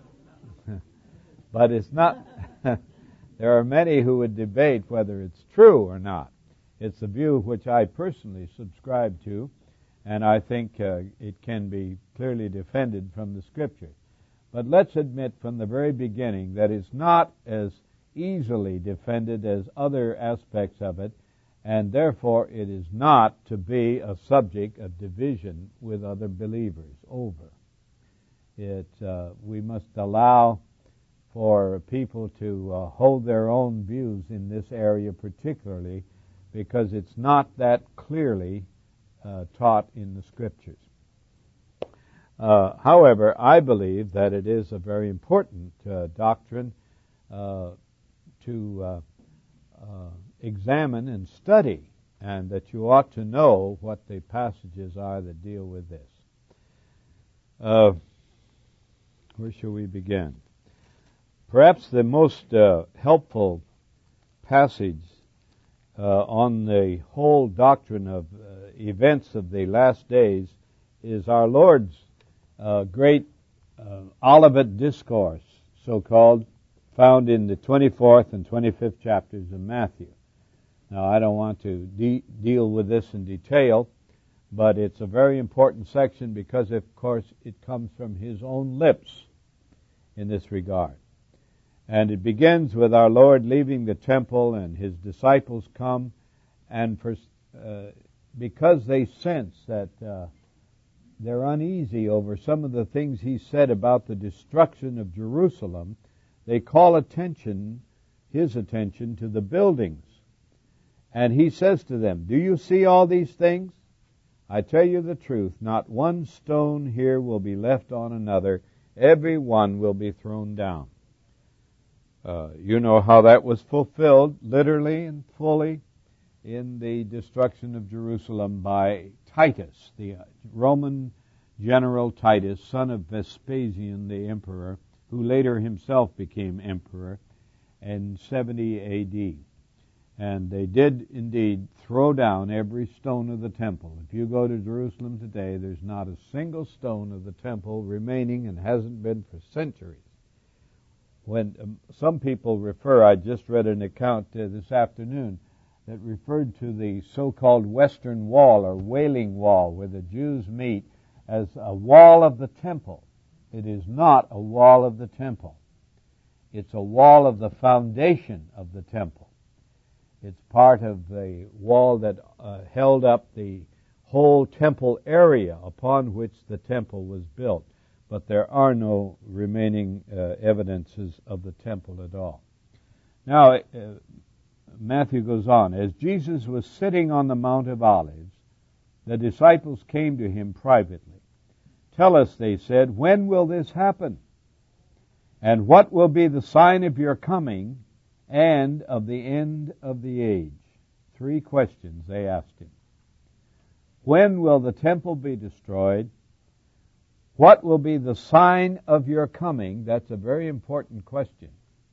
S1: But it's not... There are many who would debate whether it's true or not. It's a view which I personally subscribe to, and I think uh, it can be clearly defended from the Scriptures. But let's admit from the very beginning that it's not as easily defended as other aspects of it, and therefore it is not to be a subject of division with other believers over. It, uh, we must allow for people to uh, hold their own views in this area particularly, because it's not that clearly uh, taught in the Scriptures. Uh, however, I believe that it is a very important uh, doctrine uh, to uh, uh, examine and study, and that you ought to know what the passages are that deal with this. Uh, where shall we begin? Perhaps the most uh, helpful passage uh, on the whole doctrine of uh, events of the last days is our Lord's uh, great uh, Olivet Discourse, so-called, found in the twenty-fourth and twenty-fifth chapters of Matthew. Now, I don't want to de- deal with this in detail, but it's a very important section because, of course, it comes from His own lips in this regard. And it begins with our Lord leaving the temple, and His disciples come, and for, uh, because they sense that uh, they're uneasy over some of the things He said about the destruction of Jerusalem, they call attention, His attention, to the buildings. And He says to them, "Do you see all these things? I tell you the truth, not one stone here will be left on another. Every one will be thrown down." Uh, you know how that was fulfilled, literally and fully, in the destruction of Jerusalem by Titus, the Roman general Titus, son of Vespasian the emperor, who later himself became emperor in seventy A D. And they did indeed throw down every stone of the temple. If you go to Jerusalem today, there's not a single stone of the temple remaining, and hasn't been for centuries. When um, some people refer, I just read an account uh, this afternoon that referred to the so-called Western Wall or Wailing Wall, where the Jews meet, as a wall of the temple. It is not a wall of the temple. It's a wall of the foundation of the temple. It's part of the wall that uh, held up the whole temple area upon which the temple was built. But there are no remaining uh, evidences of the temple at all. Now, uh, Matthew goes on, as Jesus was sitting on the Mount of Olives, the disciples came to him privately. Tell us, they said, when will this happen? And what will be the sign of your coming and of the end of the age? Three questions they asked him. When will the temple be destroyed? What will be the sign of your coming? That's a very important question.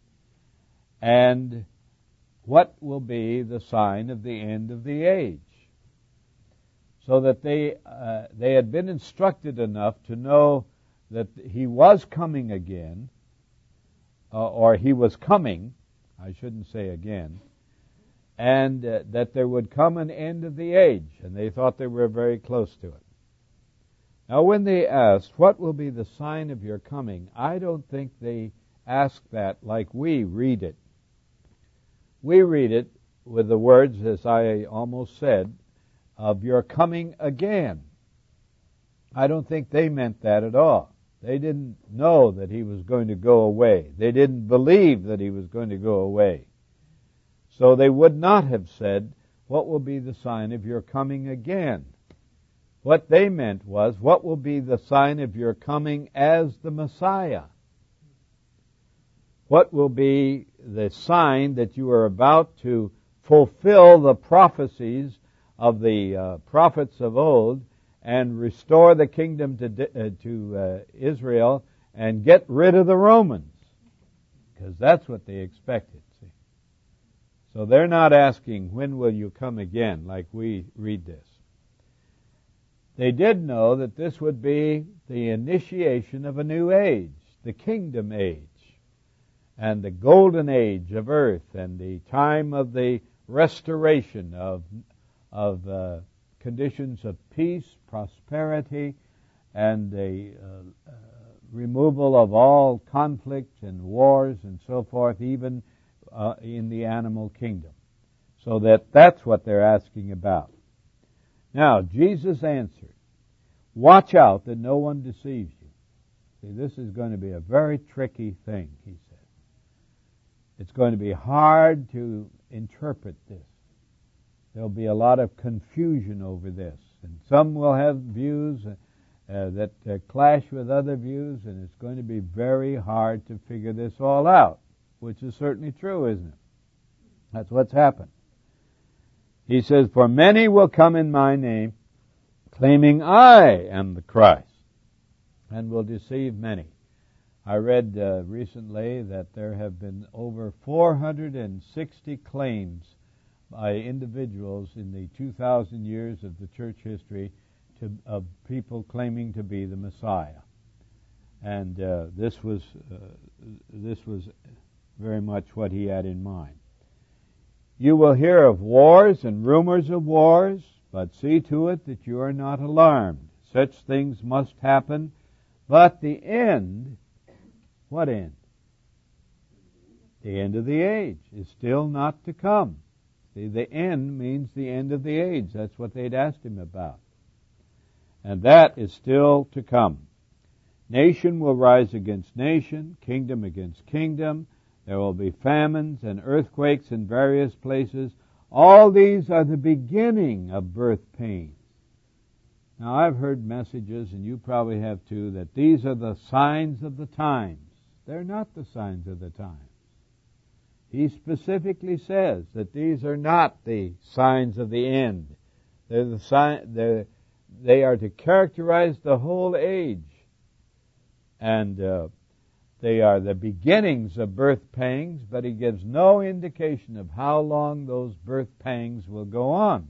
S1: And what will be the sign of the end of the age? So that they uh, they had been instructed enough to know that he was coming again, uh, or he was coming, I shouldn't say again, and uh, that there would come an end of the age, and they thought they were very close to it. Now, when they asked, what will be the sign of your coming, I don't think they asked that like we read it. We read it with the words, as I almost said, of your coming again. I don't think they meant that at all. They didn't know that he was going to go away. They didn't believe that he was going to go away. So they would not have said, what will be the sign of your coming again? What they meant was, what will be the sign of your coming as the Messiah? What will be the sign that you are about to fulfill the prophecies of the uh, prophets of old and restore the kingdom to, uh, to uh, Israel and get rid of the Romans? Because that's what they expected. See? So they're not asking, when will you come again, like we read this. They did know that this would be the initiation of a new age, the kingdom age, and the golden age of earth, and the time of the restoration of of uh, conditions of peace, prosperity, and the uh, uh, removal of all conflict and wars and so forth, even uh, in the animal kingdom. So that that's what they're asking about. Now, Jesus answered, watch out that no one deceives you. See, this is going to be a very tricky thing, he said. It's going to be hard to interpret this. There'll be a lot of confusion over this. And some will have views uh, that uh, clash with other views, and it's going to be very hard to figure this all out, which is certainly true, isn't it? That's what's happened. He says, for many will come in my name, claiming I am the Christ, and will deceive many. I read uh, recently that there have been over four hundred sixty claims by individuals in the two thousand years of the church history to, of people claiming to be the Messiah. And uh, this was uh, this was very much what he had in mind. You will hear of wars and rumors of wars, but see to it that you are not alarmed. Such things must happen, but the end, what end? The end of the age is still not to come. See, the end means the end of the age. That's what they'd asked him about. And that is still to come. Nation will rise against nation, kingdom against kingdom. There will be famines and earthquakes in various places. All these are the beginning of birth pains. Now, I've heard messages, and you probably have too, that these are the signs of the times. They're not the signs of the times. He specifically says that these are not the signs of the end. They're the sign, they're, they are to characterize the whole age. And uh, they are the beginnings of birth pangs, but he gives no indication of how long those birth pangs will go on.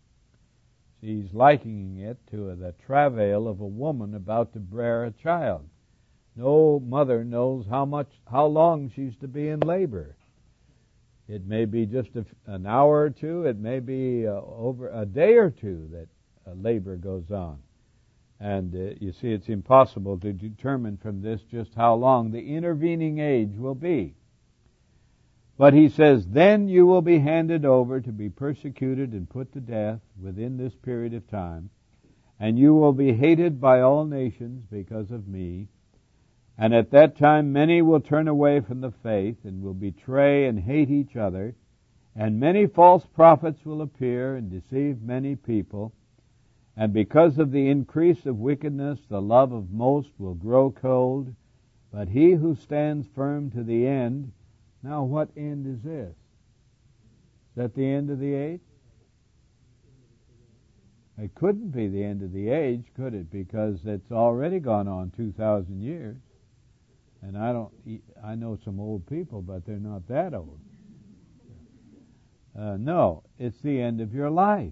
S1: He's likening it to the travail of a woman about to bear a child. No mother knows how much, how long she's to be in labor. It may be just a, an hour or two. It may be uh, over a day or two that uh, labor goes on. And uh, you see, it's impossible to determine from this just how long the intervening age will be. But he says, then you will be handed over to be persecuted and put to death within this period of time, and you will be hated by all nations because of me. And at that time many will turn away from the faith and will betray and hate each other, And many false prophets will appear and deceive many people. And because of the increase of wickedness, the love of most will grow cold. But he who stands firm to the end, now what end is this? Is that the end of the age? It couldn't be the end of the age, could it? Because it's already gone on two thousand years. And I don't, I know some old people, but they're not that old. Uh, no, it's the end of your life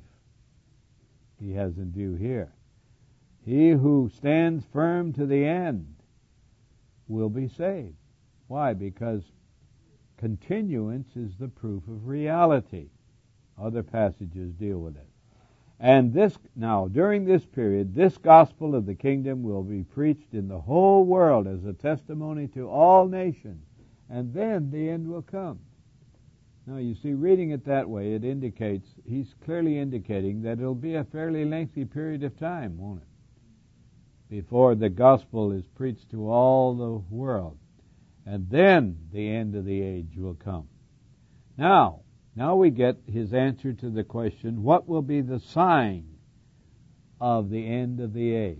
S1: he has in view here. He who stands firm to the end will be saved. Why? Because continuance is the proof of reality. Other passages deal with it. And this, now, during this period, this gospel of the kingdom will be preached in the whole world as a testimony to all nations, and then the end will come. Now, you see, reading it that way, it indicates, he's clearly indicating that it'll be a fairly lengthy period of time, won't it? Before the gospel is preached to all the world. And then the end of the age will come. Now, now we get his answer to the question, what will be the sign of the end of the age?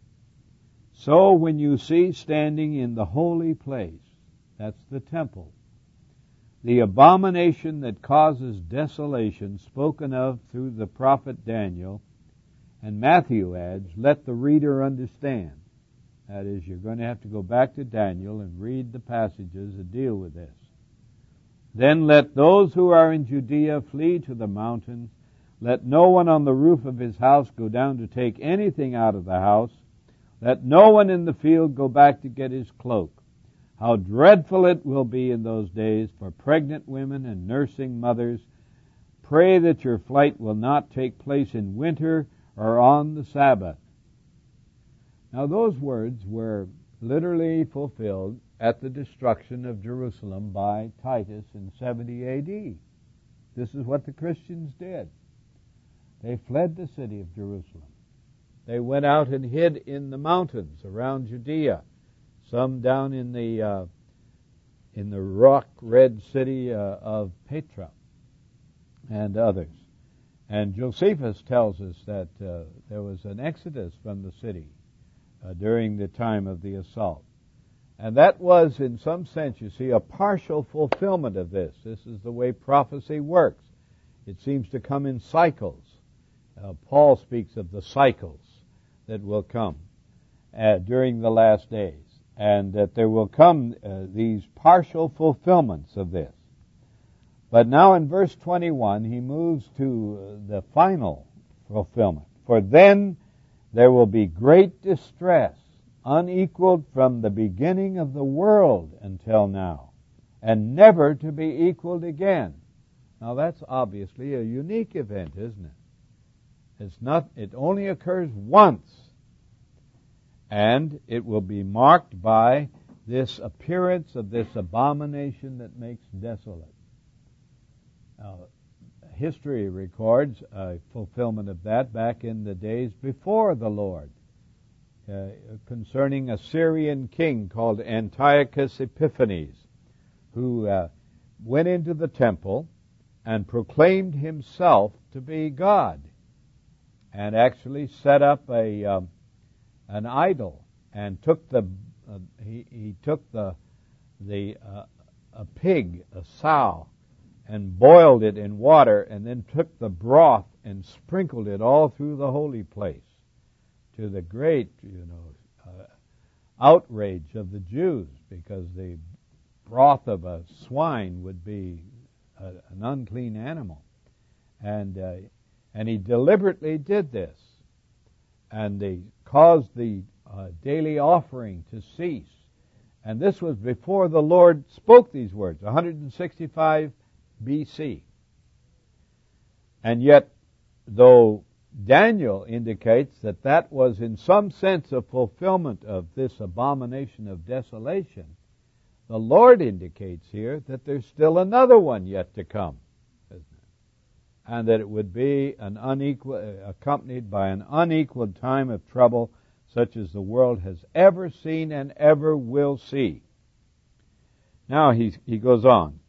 S1: So when you see standing in the holy place, that's the temple, the abomination that causes desolation spoken of through the prophet Daniel, and Matthew adds, let the reader understand. That is, you're going to have to go back to Daniel and read the passages that deal with this. Then let those who are in Judea flee to the mountains. Let no one on the roof of his house go down to take anything out of the house. Let no one in the field go back to get his cloak. How dreadful it will be in those days for pregnant women and nursing mothers. Pray that your flight will not take place in winter or on the Sabbath. Now those words were literally fulfilled at the destruction of Jerusalem by Titus in seventy A D. This is what the Christians did. They fled the city of Jerusalem. They went out and hid in the mountains around Judea, some down in the uh, in the rock-red city uh, of Petra, and others. And Josephus tells us that uh, there was an exodus from the city uh, during the time of the assault. And that was, in some sense, you see, a partial fulfillment of this. This is the way prophecy works. It seems to come in cycles. Uh, Paul speaks of the cycles that will come uh, during the last days, and that there will come uh, these partial fulfillments of this. But now in verse twenty-one, he moves to the final fulfillment. For then there will be great distress, unequaled from the beginning of the world until now, and never to be equaled again. Now that's obviously a unique event, isn't it? It's not, it only occurs once, and it will be marked by this appearance of this abomination that makes desolate. Now, history records a fulfillment of that back in the days before the Lord, uh, concerning a Syrian king called Antiochus Epiphanes, who uh, went into the temple and proclaimed himself to be God, and actually set up a um, an idol, and took the uh, he, he took the the uh, a pig, a sow, and boiled it in water, and then took the broth and sprinkled it all through the holy place, to the great, you know, uh, outrage of the Jews, because the broth of a swine would be a, an unclean animal, and uh, and he deliberately did this, and they caused the uh, daily offering to cease, and this was before the Lord spoke these words, one hundred sixty-five B C. And yet, though Daniel indicates that that was in some sense a fulfillment of this abomination of desolation, the Lord indicates here that there's still another one yet to come, isn't it? And that it would be an unequal, accompanied by an unequaled time of trouble such as the world has ever seen and ever will see. Now he, he goes on.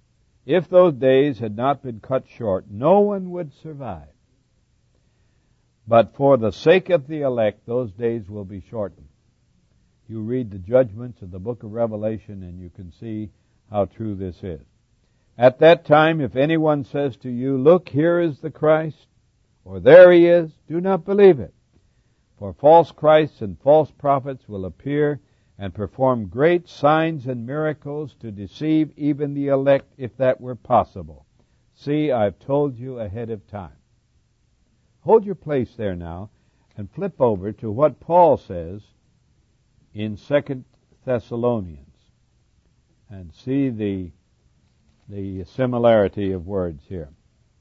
S1: If those days had not been cut short, no one would survive. But for the sake of the elect, those days will be shortened. You read the judgments of the book of Revelation and you can see how true this is. At that time, if anyone says to you, "Look, here is the Christ," or "There he is," do not believe it. For false Christs and false prophets will appear and perform great signs and miracles to deceive even the elect, if that were possible. See, I've told you ahead of time. Hold your place there now and flip over to what Paul says in Second Thessalonians and see the, the similarity of words here.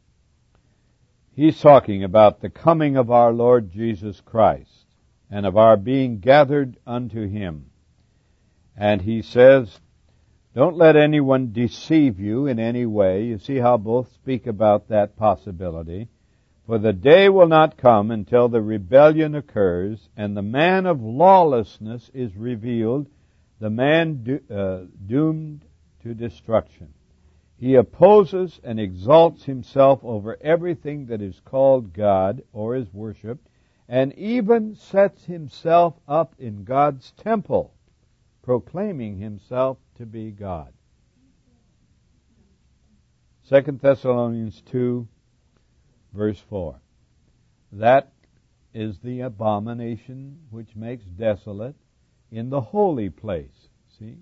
S1: He's talking about the coming of our Lord Jesus Christ and of our being gathered unto Him. And he says, don't let anyone deceive you in any way. You see how both speak about that possibility. For the day will not come until the rebellion occurs and the man of lawlessness is revealed, the man do, uh, doomed to destruction. He opposes and exalts himself over everything that is called God or is worshipped, and even sets himself up in God's temple, proclaiming himself to be God. Second Thessalonians two, verse four. That is the abomination which makes desolate in the holy place. See?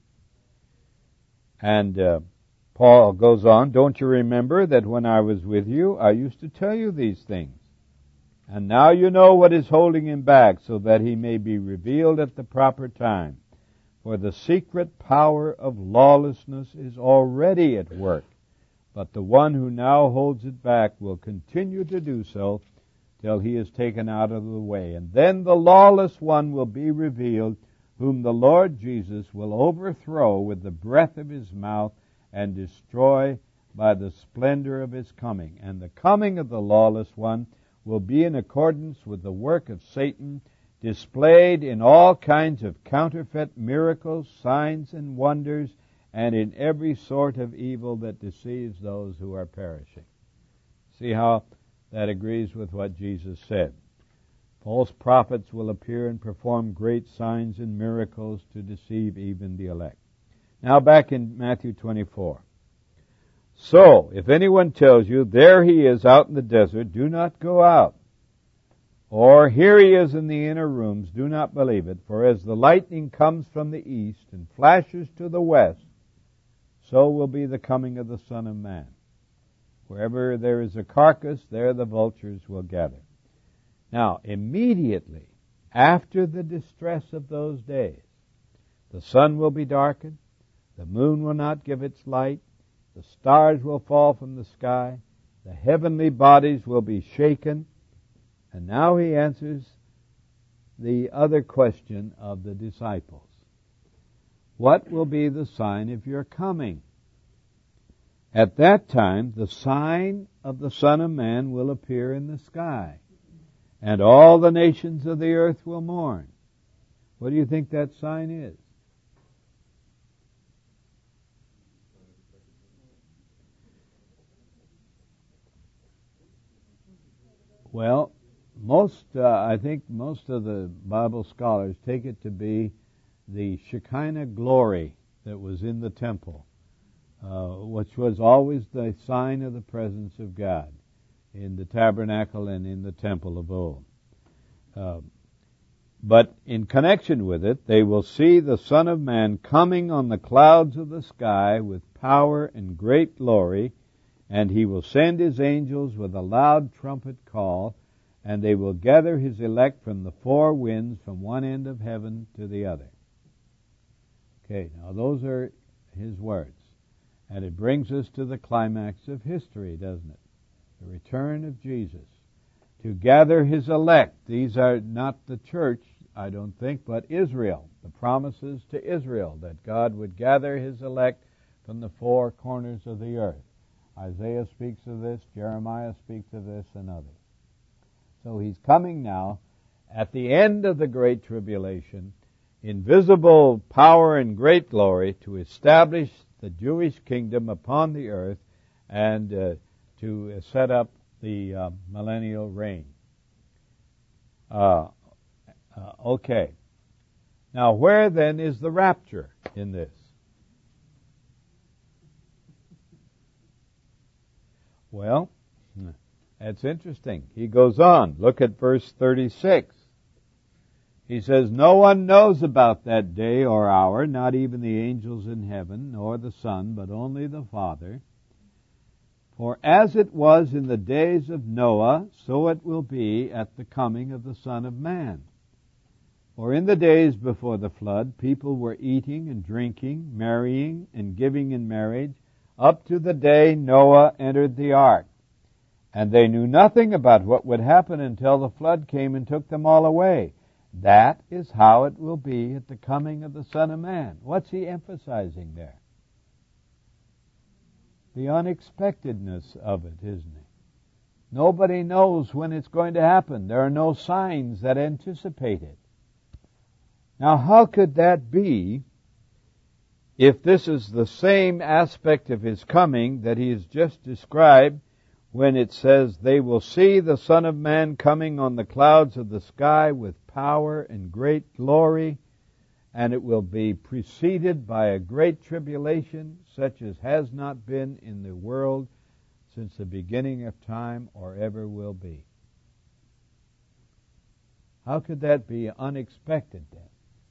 S1: And uh, Paul goes on, don't you remember that when I was with you, I used to tell you these things? And now you know what is holding him back, so that he may be revealed at the proper time. For the secret power of lawlessness is already at work, but the one who now holds it back will continue to do so till he is taken out of the way. And then the lawless one will be revealed, whom the Lord Jesus will overthrow with the breath of his mouth and destroy by the splendor of his coming. And the coming of the lawless one will be in accordance with the work of Satan, displayed in all kinds of counterfeit miracles, signs, and wonders, and in every sort of evil that deceives those who are perishing. See how that agrees with what Jesus said. False prophets will appear and perform great signs and miracles to deceive even the elect. Now back in Matthew twenty-four. So, if anyone tells you, there he is out in the desert, do not go out. Or, here he is in the inner rooms, do not believe it. For as the lightning comes from the east and flashes to the west, so will be the coming of the Son of Man. Wherever there is a carcass, there the vultures will gather. Now, immediately after the distress of those days, the sun will be darkened, the moon will not give its light, the stars will fall from the sky, the heavenly bodies will be shaken. And now he answers the other question of the disciples. What will be the sign of your coming? At that time, the sign of the Son of Man will appear in the sky, and all the nations of the earth will mourn. What do you think that sign is? Well, most, uh, I think most of the Bible scholars take it to be the Shekinah glory that was in the temple, uh, which was always the sign of the presence of God in the tabernacle and in the temple of old. Uh, but in connection with it, they will see the Son of Man coming on the clouds of the sky with power and great glory, and he will send his angels with a loud trumpet call, and they will gather his elect from the four winds, from one end of heaven to the other. Okay, now those are his words. And it brings us to the climax of history, doesn't it? The return of Jesus to gather his elect. These are not the church, I don't think, but Israel. The promises to Israel that God would gather his elect from the four corners of the earth. Isaiah speaks of this, Jeremiah speaks of this, and others. So he's coming now at the end of the Great Tribulation in visible power and great glory to establish the Jewish kingdom upon the earth and uh, to set up the uh, millennial reign. Uh, uh, okay. Now, where then is the rapture in this? Well, that's interesting. He goes on. Look at verse thirty-six. He says, "No one knows about that day or hour, not even the angels in heaven, nor the Son, but only the Father. For as it was in the days of Noah, so it will be at the coming of the Son of Man. For in the days before the flood, people were eating and drinking, marrying and giving in marriage, up to the day Noah entered the ark. And they knew nothing about what would happen until the flood came and took them all away. That is how it will be at the coming of the Son of Man." What's he emphasizing there? The unexpectedness of it, isn't it? Nobody knows when it's going to happen. There are no signs that anticipate it. Now, how could that be if this is the same aspect of his coming that he has just described when it says, "They will see the Son of Man coming on the clouds of the sky with power and great glory, and it will be preceded by a great tribulation, such as has not been in the world since the beginning of time or ever will be"? How could that be unexpected then?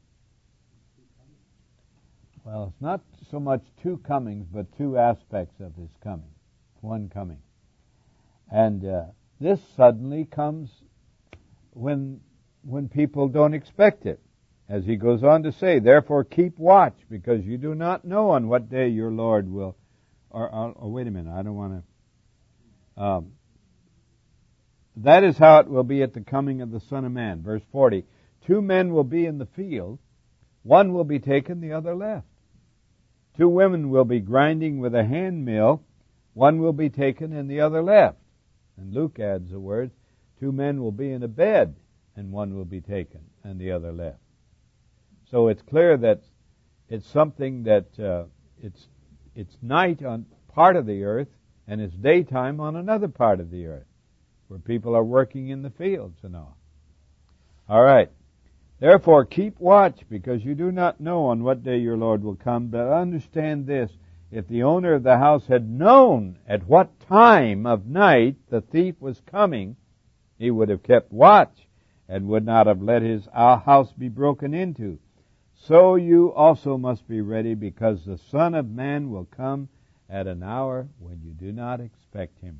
S1: Well, it's not so much two comings, but two aspects of his coming. One coming. And uh, this suddenly comes when when people don't expect it. As he goes on to say, "Therefore keep watch, because you do not know on what day your Lord will..." Or, or, or wait a minute, I don't want to... Um, "That is how it will be at the coming of the Son of Man." Verse forty, "Two men will be in the field, one will be taken, the other left. Two women will be grinding with a hand mill, one will be taken and the other left." And Luke adds the words, "Two men will be in a bed, and one will be taken and the other left." So it's clear that it's something that uh, it's it's night on part of the earth, and it's daytime on another part of the earth, where people are working in the fields and all. All right. "Therefore keep watch, because you do not know on what day your Lord will come. But understand this, if the owner of the house had known at what time of night the thief was coming, he would have kept watch and would not have let his house be broken into. So you also must be ready, because the Son of Man will come at an hour when you do not expect him."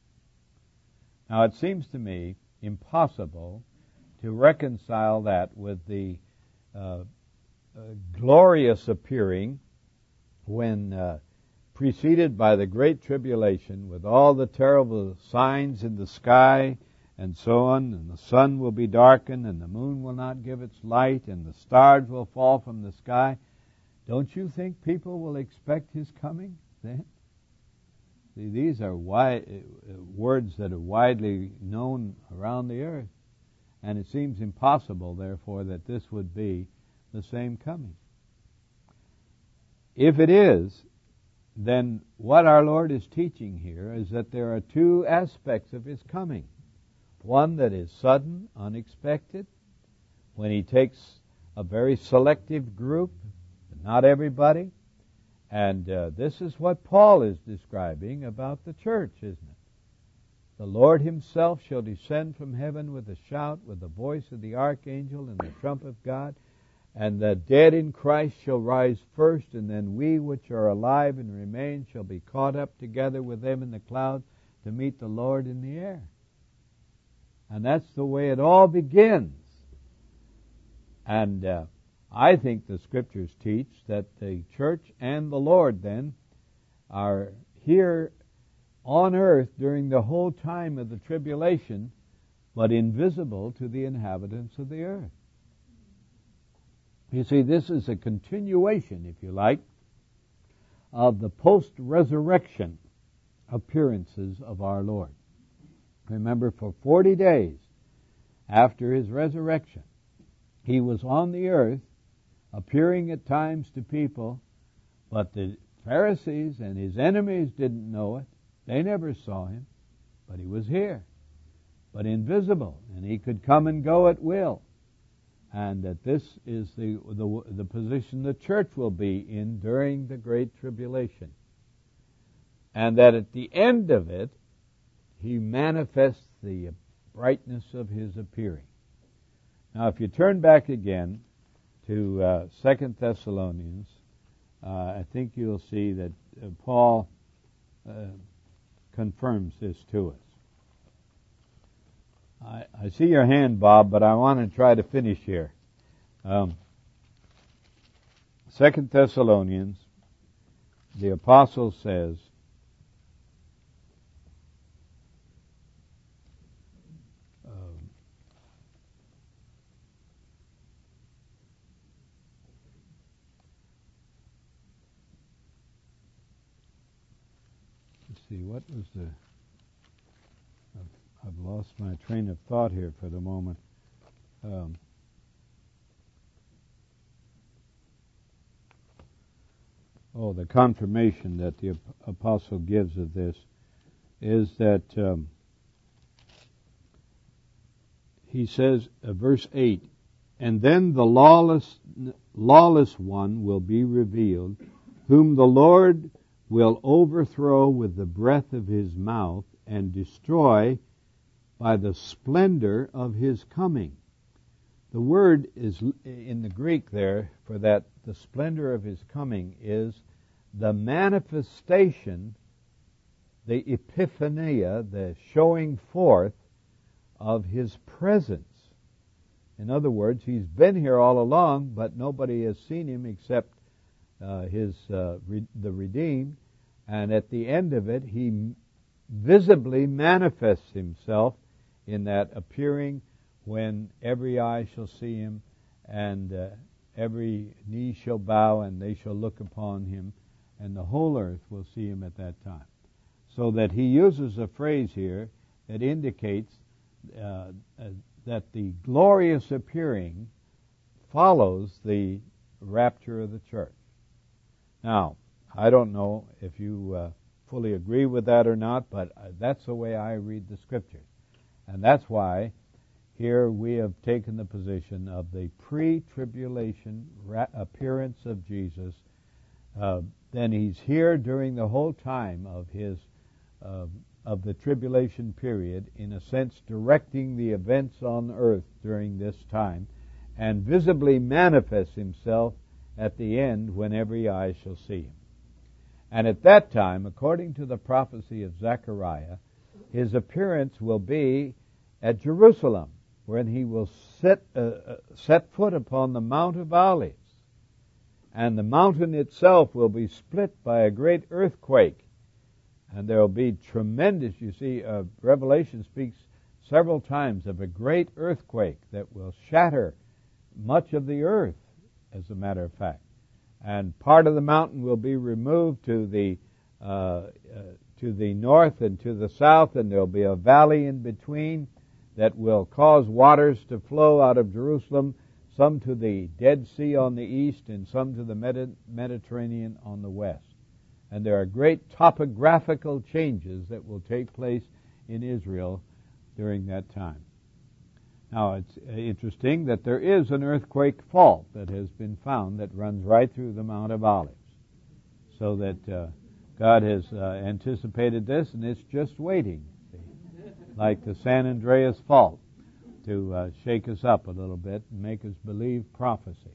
S1: Now, it seems to me impossible to reconcile that with the uh, uh, glorious appearing when uh, preceded by the great tribulation, with all the terrible signs in the sky and so on, and the sun will be darkened, and the moon will not give its light, and the stars will fall from the sky. Don't you think people will expect his coming then? See, these are wi- words that are widely known around the earth, and it seems impossible, therefore, that this would be the same coming. If it is, then what our Lord is teaching here is that there are two aspects of his coming. One that is sudden, unexpected, when he takes a very selective group, not everybody. And uh, this is what Paul is describing about the church, isn't it? "The Lord himself shall descend from heaven with a shout, with the voice of the archangel and the trump of God, and the dead in Christ shall rise first, and then we which are alive and remain shall be caught up together with them in the clouds to meet the Lord in the air." And that's the way it all begins. And uh, I think the Scriptures teach that the church and the Lord then are here on earth during the whole time of the tribulation, but invisible to the inhabitants of the earth. You see, this is a continuation, if you like, of the post-resurrection appearances of our Lord. Remember, for forty days after his resurrection, he was on the earth, appearing at times to people, but the Pharisees and his enemies didn't know it, They never saw him, but he was here, but invisible, and he could come and go at will. And that this is the, the, the position the church will be in during the Great Tribulation. And that at the end of it, he manifests the brightness of his appearing. Now, if you turn back again to uh, Second Thessalonians, uh, I think you'll see that uh, Paul uh, confirms this to us. I, I see your hand, Bob, but I want to try to finish here. Um, Second Thessalonians, the apostle says, um, let's see, what was the... I've lost my train of thought here for the moment. Um, oh, the confirmation that the apostle gives of this is that um, he says, uh, verse eight, and then the lawless, lawless one will be revealed, whom the Lord will overthrow with the breath of his mouth and destroy by the splendor of his coming. The word is in the Greek there for that, the splendor of his coming is the manifestation, the epiphania, the showing forth of his presence. In other words, he's been here all along, but nobody has seen him except uh, his uh, re- the redeemed, and at the end of it, he visibly manifests himself in that appearing when every eye shall see him and uh, every knee shall bow and they shall look upon him and the whole earth will see him at that time. So that he uses a phrase here that indicates uh, uh, that the glorious appearing follows the rapture of the church. Now, I don't know if you uh, fully agree with that or not, but uh, that's the way I read the Scriptures. And that's why here we have taken the position of the pre-tribulation ra- appearance of Jesus. Uh, then he's here during the whole time of his uh, of the tribulation period, in a sense directing the events on earth during this time, and visibly manifests himself at the end when every eye shall see him. And at that time, according to the prophecy of Zechariah, his appearance will be at Jerusalem, when he will set, uh, set foot upon the Mount of Olives. And the mountain itself will be split by a great earthquake. And there will be tremendous, you see, uh, Revelation speaks several times of a great earthquake that will shatter much of the earth, as a matter of fact. And part of the mountain will be removed to the uh, uh, to the north and to the south, and there will be a valley in between that will cause waters to flow out of Jerusalem, some to the Dead Sea on the east and some to the Medi- Mediterranean on the west. And there are great topographical changes that will take place in Israel during that time. Now, it's interesting that there is an earthquake fault that has been found that runs right through the Mount of Olives, so that uh, God has uh, anticipated this, and it's just waiting, see, like the San Andreas Fault, to uh, shake us up a little bit and make us believe prophecy.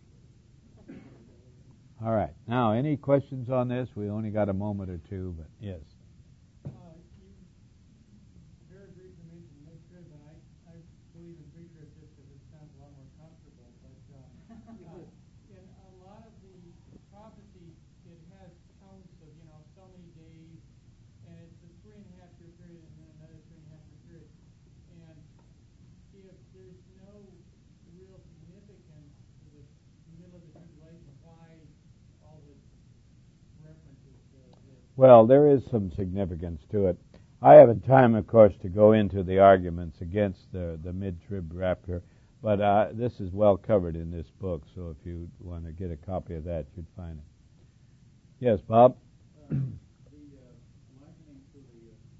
S1: All right. Now, any questions on this? We only got a moment or two, but yes.
S2: Uh, you very briefly mentioned mid-trib, and I, I believe in pre-trib just because it sounds a lot more comfortable. But uh, uh, in a lot of the prophecy, it has counts of, you know, so many days, and it's a three and a half year period and then another three and a half year period. And if there's no real significance to the middle of the tribulation, why all the references to this?
S1: Well, there is some significance to it. I haven't time, of course, to go into the arguments against the, the mid-trib rapture, but uh, this is well covered in this book, so if you want to get a copy of that, you'd find it. Yes, Bob?
S3: Uh, the uh, likening to the uh,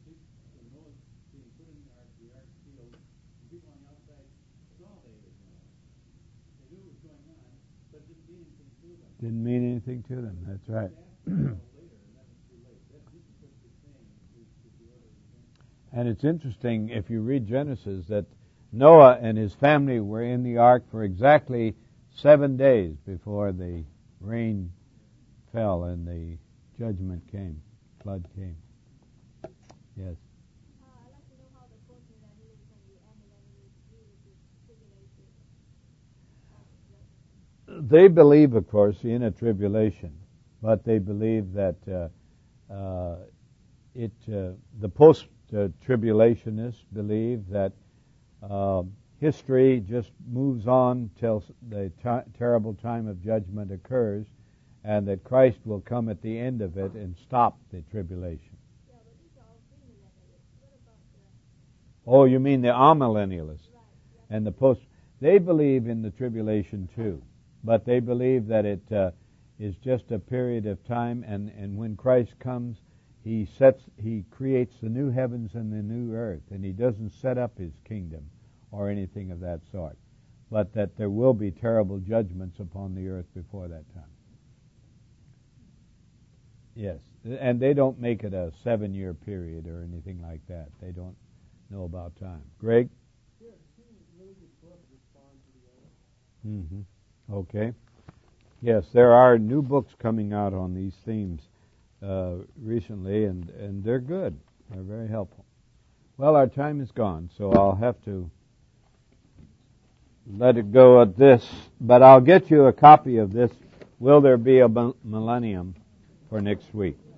S1: Didn't mean anything to them. That's right. And it's interesting, if you read Genesis, that Noah and his family were in the ark for exactly seven days before the rain fell and the judgment came, flood came. Yes. They believe, of course, in a tribulation, but they believe that uh, uh, it. Uh, the post-tribulationists believe that uh, history just moves on till the t- terrible time of judgment occurs, and that Christ will come at the end of it and stop the tribulation.
S3: Yeah, but these are all premillennialists. What about the...
S1: Oh, you mean the amillennialists?
S3: Right, yeah.
S1: And the post, they believe in the tribulation too, but they believe that it uh, is just a period of time, and, and when Christ comes, he sets, he creates the new heavens and the new earth, and he doesn't set up his kingdom or anything of that sort, but that there will be terrible judgments upon the earth before that time. Yes, and they don't make it a seven-year period or anything like that. They don't know about time. Greg?
S2: Yeah, can you really just book respond to the other?
S1: Mm-hmm. Okay. Yes, there are new books coming out on these themes uh, recently, and, and they're good. They're very helpful. Well, our time is gone, so I'll have to let it go at this, but I'll get you a copy of this, Will There Be a Millennium, for next week.